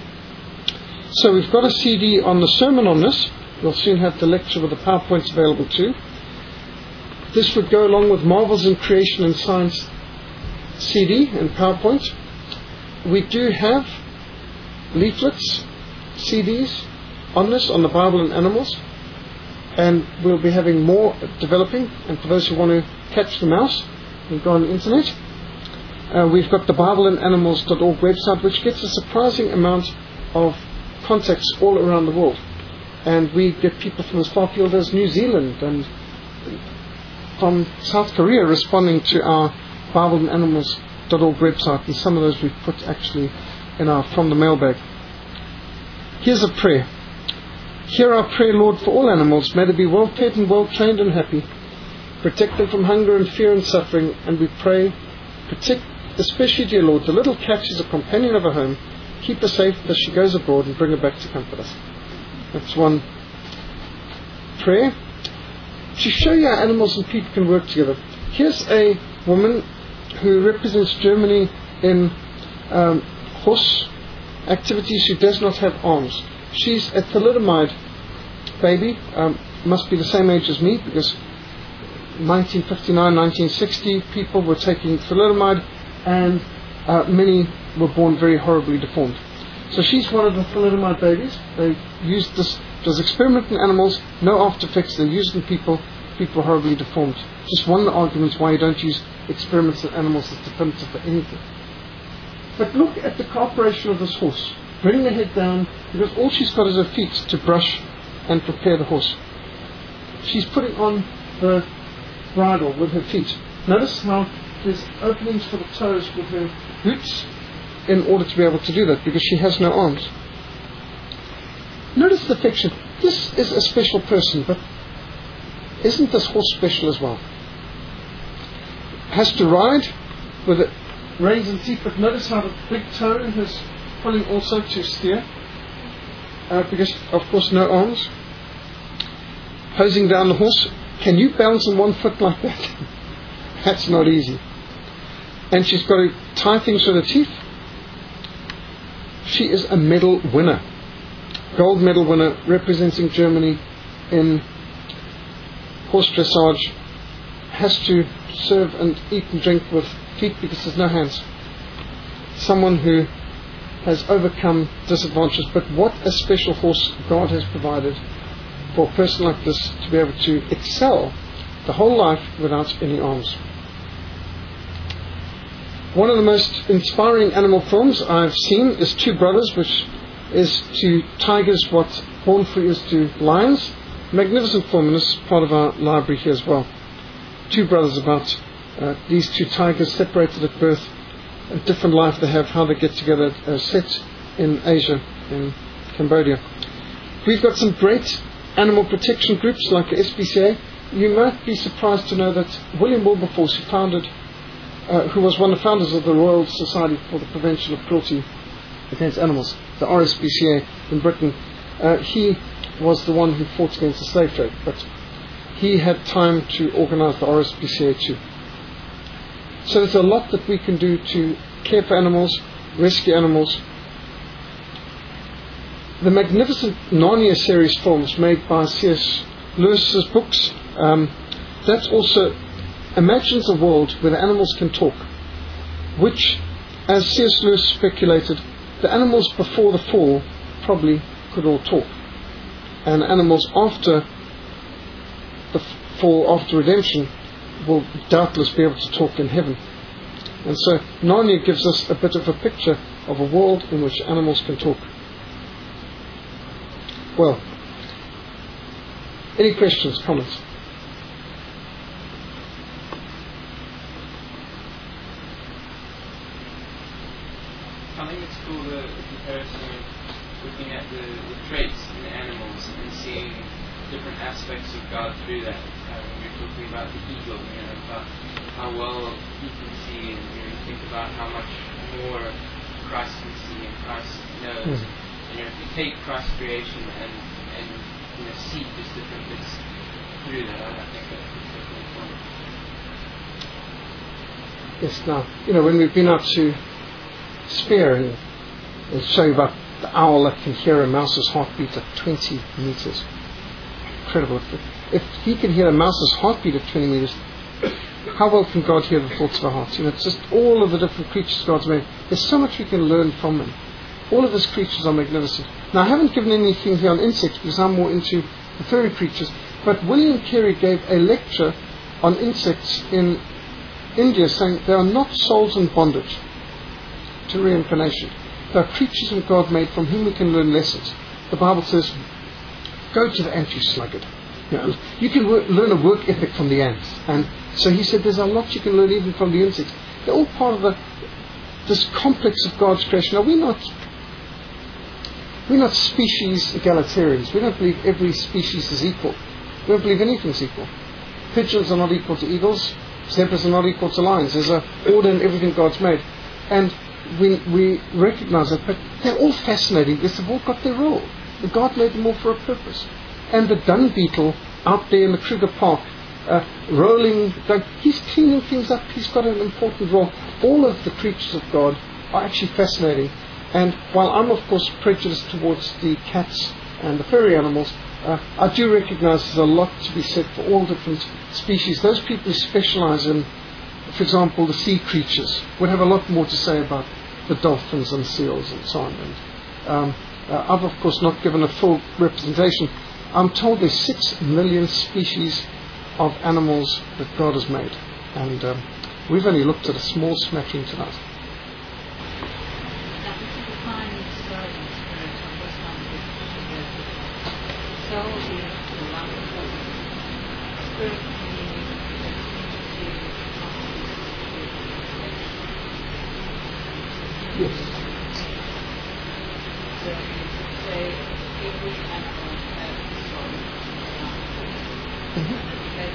So we've got a C D on the sermon on this. We'll soon have the lecture with the PowerPoints available too. This would go along with Marvels in Creation and Science C D and PowerPoint. We do have leaflets, C Ds on this, on the Bible and animals, and we'll be having more developing. And for those who want to catch the mouse, you can go on the internet. Uh, we've got the Bible and Animals dot org website, which gets a surprising amount of contacts all around the world, and we get people from as far field as New Zealand and from South Korea responding to our Bible and Animals dot org website, and some of those we've put actually in our From the Mailbag. Here's a prayer. Hear our prayer, Lord, for all animals. May they be well fed and well trained and happy. Protect them from hunger and fear and suffering. And we pray, protect, especially, dear Lord, the little cat is a companion of her home. Keep her safe as she goes abroad and bring her back to comfort us. That's one prayer. To show you how animals and people can work together. Here's a woman who represents Germany in um, horse activities who does not have arms. She's a thalidomide baby, um, must be the same age as me, because nineteen fifty-nine, nineteen sixty people were taking thalidomide, and uh, many were born very horribly deformed. So she's one of the thalidomide babies. They used this, it was experiment in animals, no after effects, they used it in people, people were horribly deformed. Just one of the arguments why you don't use experiments in animals that's definitive for anything. But look at the cooperation of this horse. Bring the head down, because all she's got is her feet to brush and prepare the horse. She's putting on the bridle with her feet. Notice how there's openings for the toes with her boots in order to be able to do that, because she has no arms. Notice the affection. This is a special person, but isn't this horse special as well? Has to ride with it reins and teeth, but notice how the big toe is pulling also to steer, uh, because of course no arms. Hosing down the horse. Can you balance on one foot like that? That's not easy. And she's got to tie things with her teeth. She is a medal winner. Gold medal winner representing Germany in horse dressage. Has to serve and eat and drink with feet because there's no hands. Someone who has overcome disadvantages. But what a special horse God has provided for a person like this to be able to excel the whole life without any arms. One of the most inspiring animal films I've seen is Two Brothers, which is to tigers what Born Free is to lions. Magnificent film, and it's part of our library here as well. Two Brothers, about uh, these two tigers separated at birth, a different life they have, how they get together, uh, set in Asia, in Cambodia. We've got some great animal protection groups like the S P C A. You might be surprised to know that William Wilberforce, who founded, uh, who was one of the founders of the Royal Society for the Prevention of Cruelty Against Animals, the R S P C A in Britain, uh, he was the one who fought against the slave trade, but he had time to organize the R S P C A too. So there's a lot that we can do to care for animals, rescue animals. The magnificent Narnia series films made by C S Lewis's books, um, that also imagines a world where the animals can talk, which, as C S Lewis speculated, the animals before the fall probably could all talk, and animals after the fall, after redemption, will doubtless be able to talk in heaven. And so Narnia gives us a bit of a picture of a world in which animals can talk. Well, any questions, comments? I think it's cool the, the comparison of looking at the, the traits in the animals and seeing different aspects of God through that. Uh, when you're talking about the eagle, you know, about how well he can see, and you know, you think about how much more Christ can see and Christ knows. Mm. You know, if you take Christ's creation and and you know see just different bits through that, I think that's definitely fun. Yes, now, you know, when we've been out to Spear and, and showing about the owl that can hear a mouse's heartbeat at twenty meters. Incredible. If he can hear a mouse's heartbeat at twenty meters, how well can God hear the thoughts of our hearts? You know, it's just all of the different creatures God's made. There's so much we can learn from them. All of these creatures are magnificent. Now, I haven't given anything here on insects because I'm more into the furry creatures, but William Carey gave a lecture on insects in India saying they are not souls in bondage to reincarnation. They are creatures whom God made from whom we can learn lessons. The Bible says, go to the ant, you sluggard. You know, you can work, learn a work ethic from the ants. And so he said there's a lot you can learn even from the insects. They're all part of the, this complex of God's creation. Now, we're not, we're not species egalitarians. We don't believe every species is equal. We don't believe anything's equal. Pigeons are not equal to eagles. Zebras are not equal to lions. There's an order in everything God's made. And we, we recognize it, but they're all fascinating because they've all got their role. God made them all for a purpose. And the dung beetle out there in the Kruger Park uh, rolling. Going, he's cleaning things up. He's got an important role. All of the creatures of God are actually fascinating. And while I'm, of course, prejudiced towards the cats and the furry animals, uh, I do recognize there's a lot to be said for all different species. Those people who specialize in, for example, the sea creatures would have a lot more to say about the dolphins and seals and so on. And um, uh, I've, of course, not given a full representation. I'm told there's six million species of animals that God has made. And um, we've only looked at a small smattering tonight. Yes. So say every animal has a soul. Mm-hmm.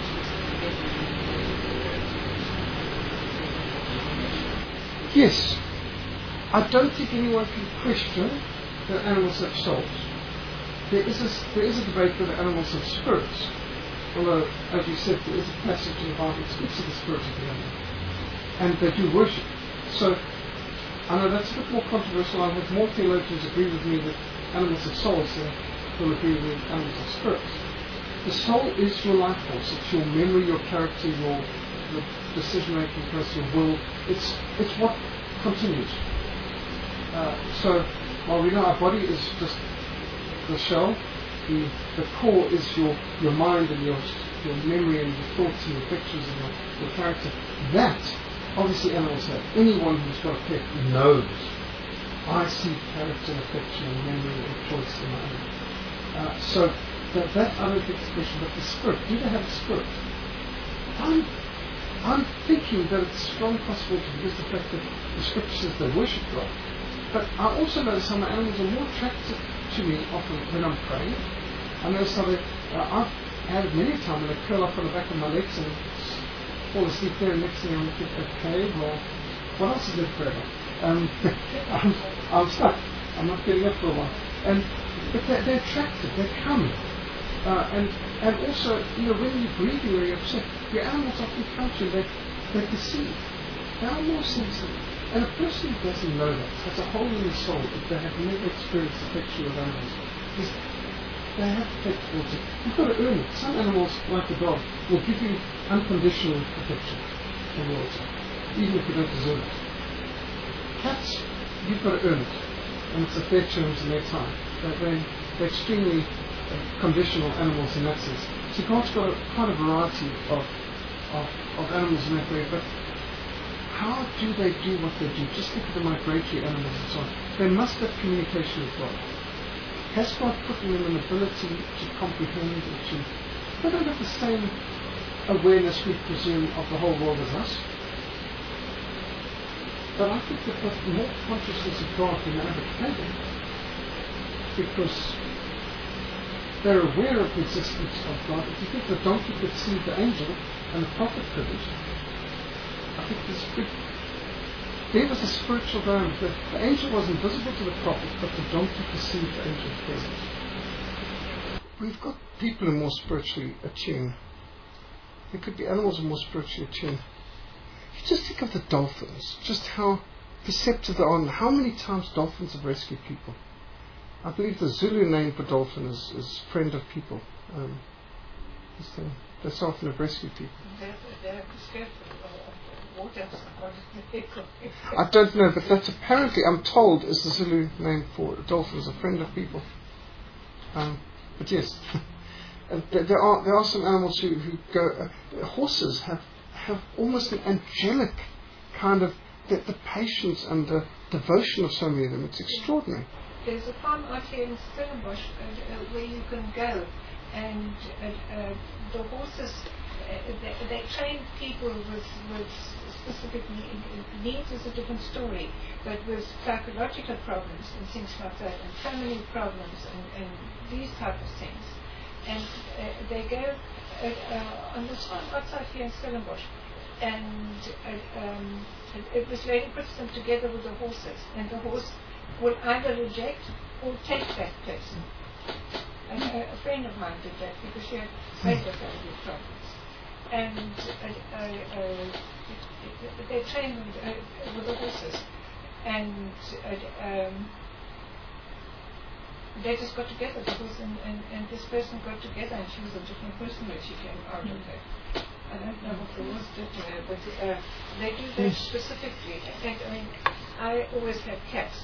Yes. I don't think anyone can question that animals have souls. There is a, there is a debate whether animals have spirits. Although, as you said, there is a passage in the Bible that speaks of the spirit of the animal. And they do worship. So, I know that's a bit more controversial. I have more theologians agree with me that animals have souls than will agree with me that animals have spirits. The soul is your life force. It's your memory, your character, your, your decision-making process, your will. It's it's what continues. Uh, so, while we know our body is just the shell, the the core is your, your mind and your your memory and your thoughts and your pictures and your, your character. That obviously animals have. Anyone who's got a pet knows. I see character and affection and memory and choice in my own. Uh, so that, that I don't think is a question, but the spirit, do they have a spirit? I'm, I'm thinking that it's a strong possibility because the fact that the scripture says they worship God. But I also notice how my animals are more attracted to me often when I'm praying. I notice how they, uh, I've had it many times when they curl up on the back of my legs and fall asleep there, and next thing I'm looking at, okay, well, what else is there forever? Um, I'm, I'm stuck. I'm not getting up for a while. And, but they're, they're attracted, they're coming. Uh, and, and also, you know, when you're grieving or you're upset, your animals often come to you, they, they perceive. They are more sensitive. And a person who doesn't know that has a hole in the soul if they have never experienced affection with animals. Because they have to take towards it. You've got to earn it. Some animals, like a dog, will give you unconditional affection towards it, even if you don't deserve it. Cats, you've got to earn it. And it's at their terms and their time. They're, they're, they're extremely uh, conditional animals in that sense. So God's got a, quite a variety of, of, of animals in that way. But how do they do what they do? Just look at the migratory animals and so on. They must have communication with God. Has God put in them an ability to comprehend and to... They don't have the same awareness, we presume, of the whole world as us. But I think they've got more consciousness of God than the average pagan. Because they're aware of the existence of God. If you think the donkey could see the angel and the prophet couldn't, I think there's big... There was a spiritual dynamic. The, the angel was invisible to the prophet, but the donkey perceived the angel's presence. We've got people who are more spiritually attuned. There could be animals who are more spiritually attuned. You just think of the dolphins, just how perceptive they are, and how many times dolphins have rescued people. I believe the Zulu name for dolphin is, is friend of people. Um, they, they so often have rescued people. I don't know, but that's apparently, I'm told, is the Zulu name for a dolphin, is a friend of people. Um, but yes, and there, there are there are some animals who, who go. Uh, horses have have almost an angelic kind of the, the patience and the devotion of so many of them. It's extraordinary. There's a farm out here in Stellenbosch uh, uh, where you can go, and uh, uh, the horses. Uh, they, they train people with, with specific needs is a different story, but with psychological problems and things like that, and family problems and, and these type of things. And uh, they go uh, uh, on this farm outside here in Stellenbosch, and uh, um, it, it was lady puts them together with the horses, and the horse will either reject or take that person. And a, a friend of mine did that because she had major family problems. and uh, uh, uh, they train with, uh, with the horses, and uh, um, they just got together, the horse and, and, and this person got together, and she was a different person when she came out of it. I don't know what the horse did to her, but uh, they do that specifically. And I mean, I always had cats,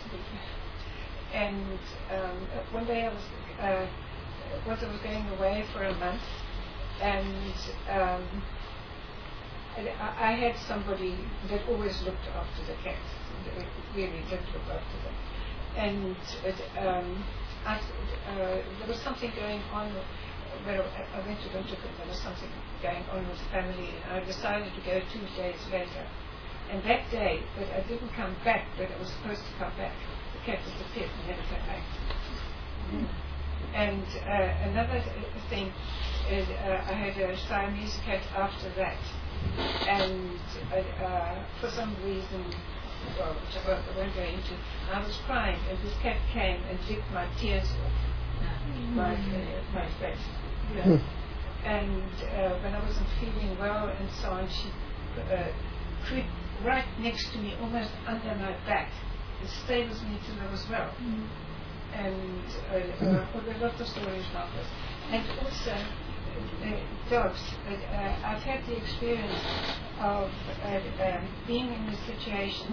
and um, one day I was, uh, once I was going away for a month, and um, I, I had somebody that always looked after the cats, really did look after them. And uh, um, I, uh, there was something going on, when I went to Winterthur, there was something going on with the family, and I decided to go two days later. And that day, but I didn't come back, but I was supposed to come back. The cat disappeared and never came back. Mm. And uh, another thing is uh, I had a Siamese cat after that, and uh, uh, for some reason, well, which I won't, I won't go into, I was crying, and this cat came and licked my tears off mm. my, uh, my face. You know? mm. And uh, when I wasn't feeling well and so on, she uh, crept right next to me, almost under my back, and stayed with me till I was well. Mm. And uh, uh, well, there are lots of stories like this. And also, uh, dogs. Uh, I've had the experience of uh, uh, being in a situation.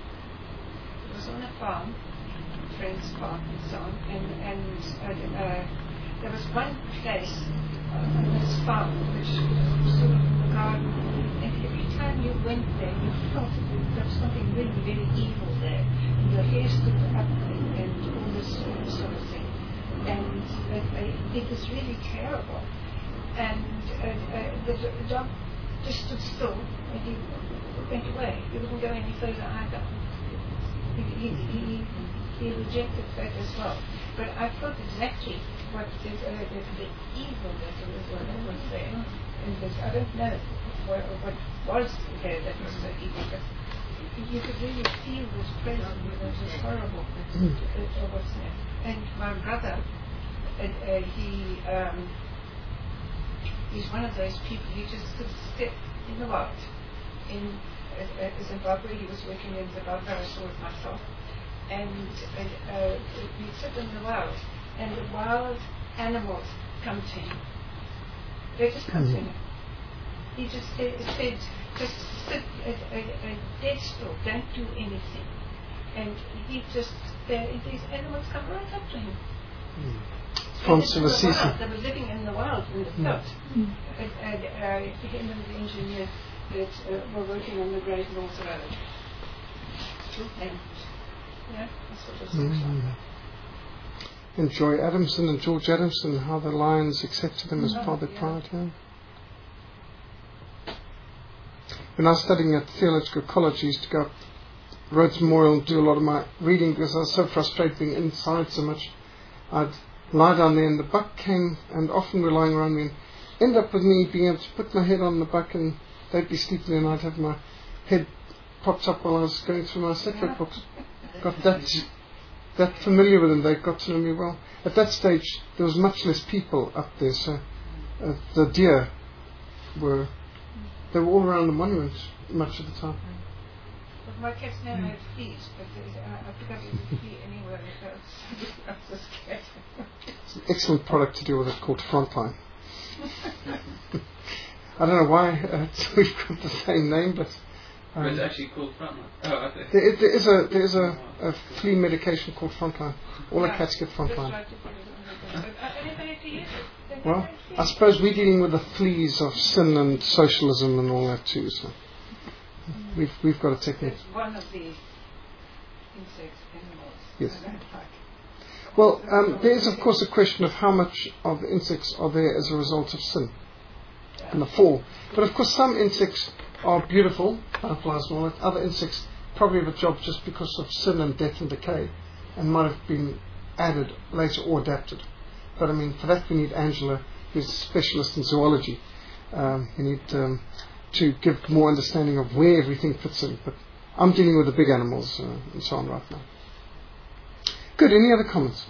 It was on a farm, a friend's farm, and so on. And, and uh, uh, there was one place uh, on this farm which was sort of in the garden. And every time you went there, you felt that there was something really, really evil there. And your hair stood up and, and all this sort of thing. And uh, uh, it was really terrible. And uh, uh, the d- dog just stood still and he went away. He wouldn't go any further either. He, he, he, he rejected that as well. But I felt exactly what the, uh, the, the evil that was, uh, was there. And this, I don't know what, what was there that was so evil, but you could really feel this presence. It was just horrible. Mm. Uh, what's there. And my brother, uh, uh, he. Um, He's one of those people, he just could sit in the wild. In uh, uh, Zimbabwe, he was working in Zimbabwe, I saw it myself. And uh, uh, he'd sit in the wild, and the wild animals come to him. They just come mm-hmm. to him. He just said, said just sit at a dead still, don't do anything. And he just, these animals come right up to him. Mm. Franz of Assisi. They were living in the wild, in the veldt. Mm. And, and uh, him and the engineer that uh, were working on the Great North Road. And, yeah, that's what it was mm. like. And Joy Adamson and George Adamson, how the Lions accepted them as oh, part of their pride. Yeah. When I was studying at Theological College, I used to go up Rhodes Memorial and do a lot of my reading because I was so frustrated being inside so much. I'd lie down there and the buck came and often were lying around me and end up with me being able to put my head on the buck and they'd be sleeping there and I'd have my head propped up while I was going through my separate books. Got that that familiar with them, they got to know me well. At that stage there was much less people up there, so uh, the deer were they were all around the monument much of the time. But my cats never had fleas, but uh, I forgot it would flee anywhere else. I was so scared. It's an excellent product to deal with. It's called Frontline. I don't know why uh, we've got the same name, but um, it's actually called Frontline. Oh, okay. There, there is a there is a, a flea medication called Frontline. All yeah, the cats get Frontline. Well, I suppose we're dealing with the fleas of sin and socialism and all that too. So. We've we've got a technique. It's one of the insect animals. Yes. Well, um, there is of course a question of how much of the insects are there as a result of sin and the fall. But of course, some insects are beautiful, butterflies and all that. Other insects probably have a job just because of sin and death and decay, and might have been added later or adapted. But I mean, for that we need Angela, who's a specialist in zoology. Um, we need. Um, to give more understanding of where everything fits in. But I'm dealing with the big animals uh, and so on right now. Good, any other comments?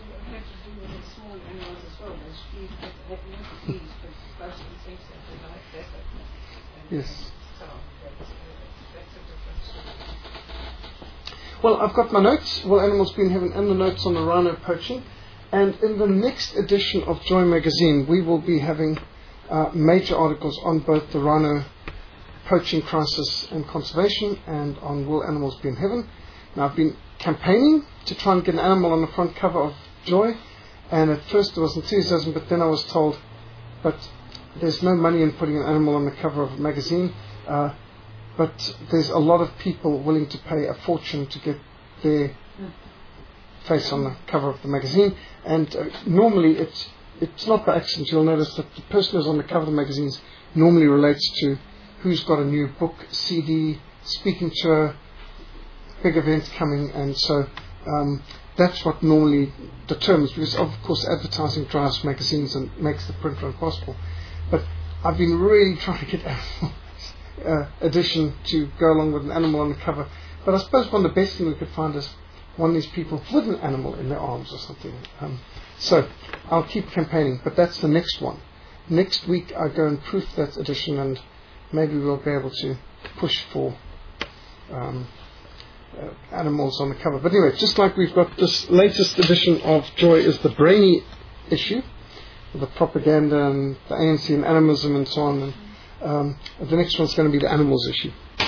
Yes. So that's, that's a different story. Well, I've got my notes, Will Animals Be in Heaven, and the notes on the rhino poaching. And in the next edition of Joy Magazine, we will be having uh, major articles on both the rhino poaching crisis and conservation and on Will Animals Be in Heaven. Now, I've been campaigning to try and get an animal on the front cover of Joy, and at first there was enthusiasm, but then I was told, but there's no money in putting an animal on the cover of a magazine, uh, but there's a lot of people willing to pay a fortune to get their face on the cover of the magazine, and uh, normally it's it's not by accident. You'll notice that the person who's on the cover of the magazines normally relates to who's got a new book, C D, speaking tour, big events coming, and so um, that's what normally determines, because of course advertising drives magazines and makes the print run possible. But I've been really trying to get animal uh, edition to go along with an animal on the cover, but I suppose one of the best things we could find is one of these people with an animal in their arms or something. Um, so I'll keep campaigning, but that's the next one. Next week I go and proof that edition, and maybe we'll be able to push for um, uh, animals on the cover. But anyway, just like we've got this latest edition of Joy is the brainy issue, the propaganda and the A N C and animism and so on. And um, the next one's going to be the animals issue.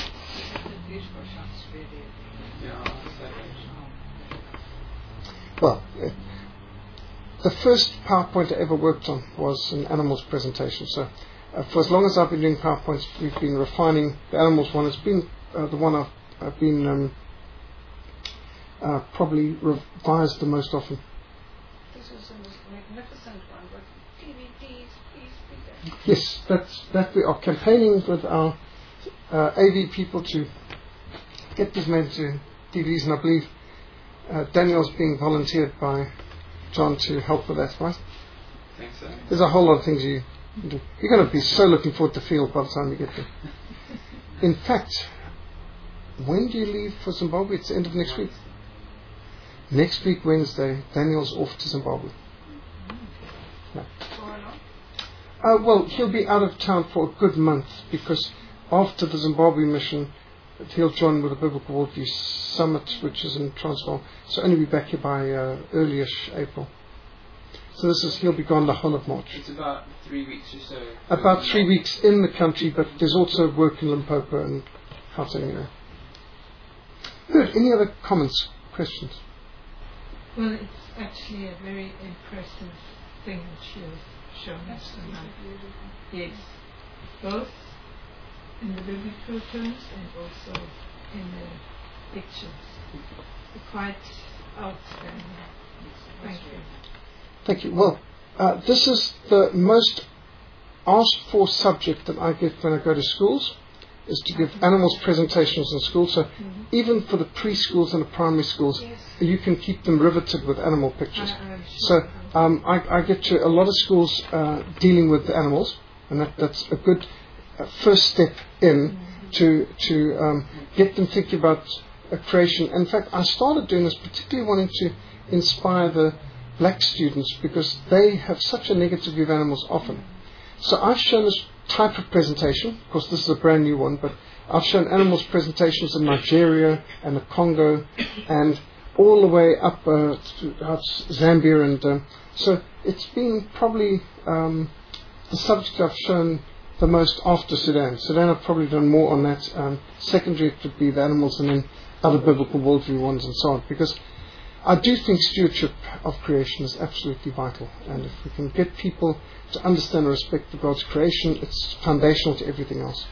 Well, uh, the first PowerPoint I ever worked on was an animals presentation. So uh, for as long as I've been doing PowerPoints, we've been refining the animals one. It's been uh, the one I've, I've been um, uh, probably revised the most often. This is a magnificent one, but D V Ds, please bigger. Yes, that's, that we are campaigning with our uh, A V people to get these made into D V Ds, and I believe uh, Daniel's being volunteered by John to help with that, right? I think so. There's a whole lot of things you can do. You're going to be so looking forward to field by the time you get there. In fact, when do you leave for Zimbabwe? It's the end of next week. Next week, Wednesday, Daniel's off to Zimbabwe. No. Uh, well, he'll be out of town for a good month, because after the Zimbabwe mission, he'll join with the Biblical Worldview Summit, which is in Transvaal. So only be back here by uh, early-ish April. So this is he'll be gone the whole of March. It's about three weeks or so. About three weeks in the country, but there's also work in Limpopo and Gauteng. You know. Good. Any other comments, questions? Well, it's actually a very impressive thing that you've shown us tonight. Yes, both in the biblical terms and also in the pictures. Quite outstanding. Thank you. Thank you. Well, uh, this is the most asked for subject that I get when I go to schools, is to give animals presentations in school. So mm-hmm. even for the preschools and the primary schools, yes. you can keep them riveted with animal pictures. I, sure. So um, I, I get to a lot of schools uh, dealing with the animals, and that, that's a good uh, first step in mm-hmm. to to um, get them thinking about uh, creation. In fact, I started doing this particularly wanting to inspire the black students, because they have such a negative view of animals often. So I've shown this type of presentation. Of course, this is a brand new one, but I've shown animals presentations in Nigeria and the Congo and all the way up uh, to uh, Zambia. And um, so it's been probably um, the subject I've shown the most after Sudan. Sudan I've probably done more on that. Um, secondary it would be the animals, and then other biblical worldview ones and so on, because I do think stewardship of creation is absolutely vital, and if we can get people to understand and respect for God's creation, it's foundational to everything else.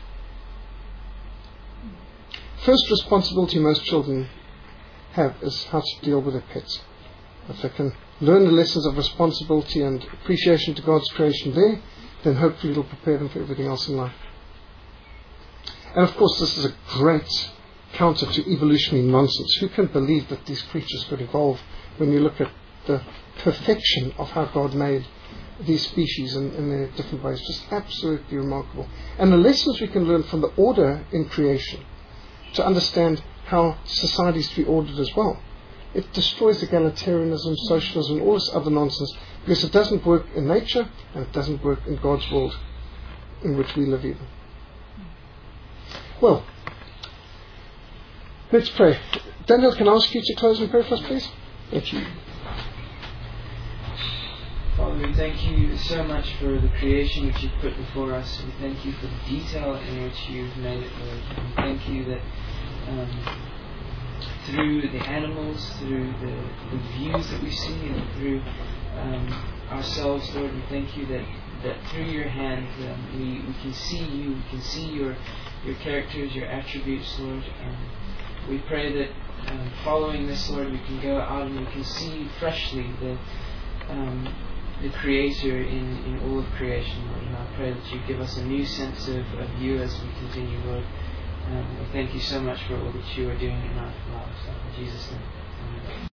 First responsibility most children have is how to deal with their pets. If they can learn the lessons of responsibility and appreciation to God's creation there, then hopefully it'll prepare them for everything else in life. And of course, this is a great counter to evolutionary nonsense. Who can believe that these creatures could evolve when you look at the perfection of how God made these species in, in their different ways? Just absolutely remarkable. And the lessons we can learn from the order in creation to understand how society is to be ordered as well. It destroys egalitarianism, socialism, all this other nonsense, because it doesn't work in nature and it doesn't work in God's world in which we live either. Well, let's pray. Daniel, can I ask you to close in prayer for us, please? Thank you. Father, we thank you so much for the creation which you've put before us. We thank you for the detail in which you've made it, Lord. We thank you that um, through the animals, through the, the views that we see, and through um, ourselves, Lord, we thank you that, that through your hand um, we, we can see you, we can see your your characters, your attributes, Lord. Um, we pray that um, following this, Lord, we can go out and we can see freshly the um, the Creator in, in all of creation, Lord. And I pray that you give us a new sense of, of you as we continue, Lord. Um, we thank you so much for all that you are doing in our lives. In Jesus' name. Amen.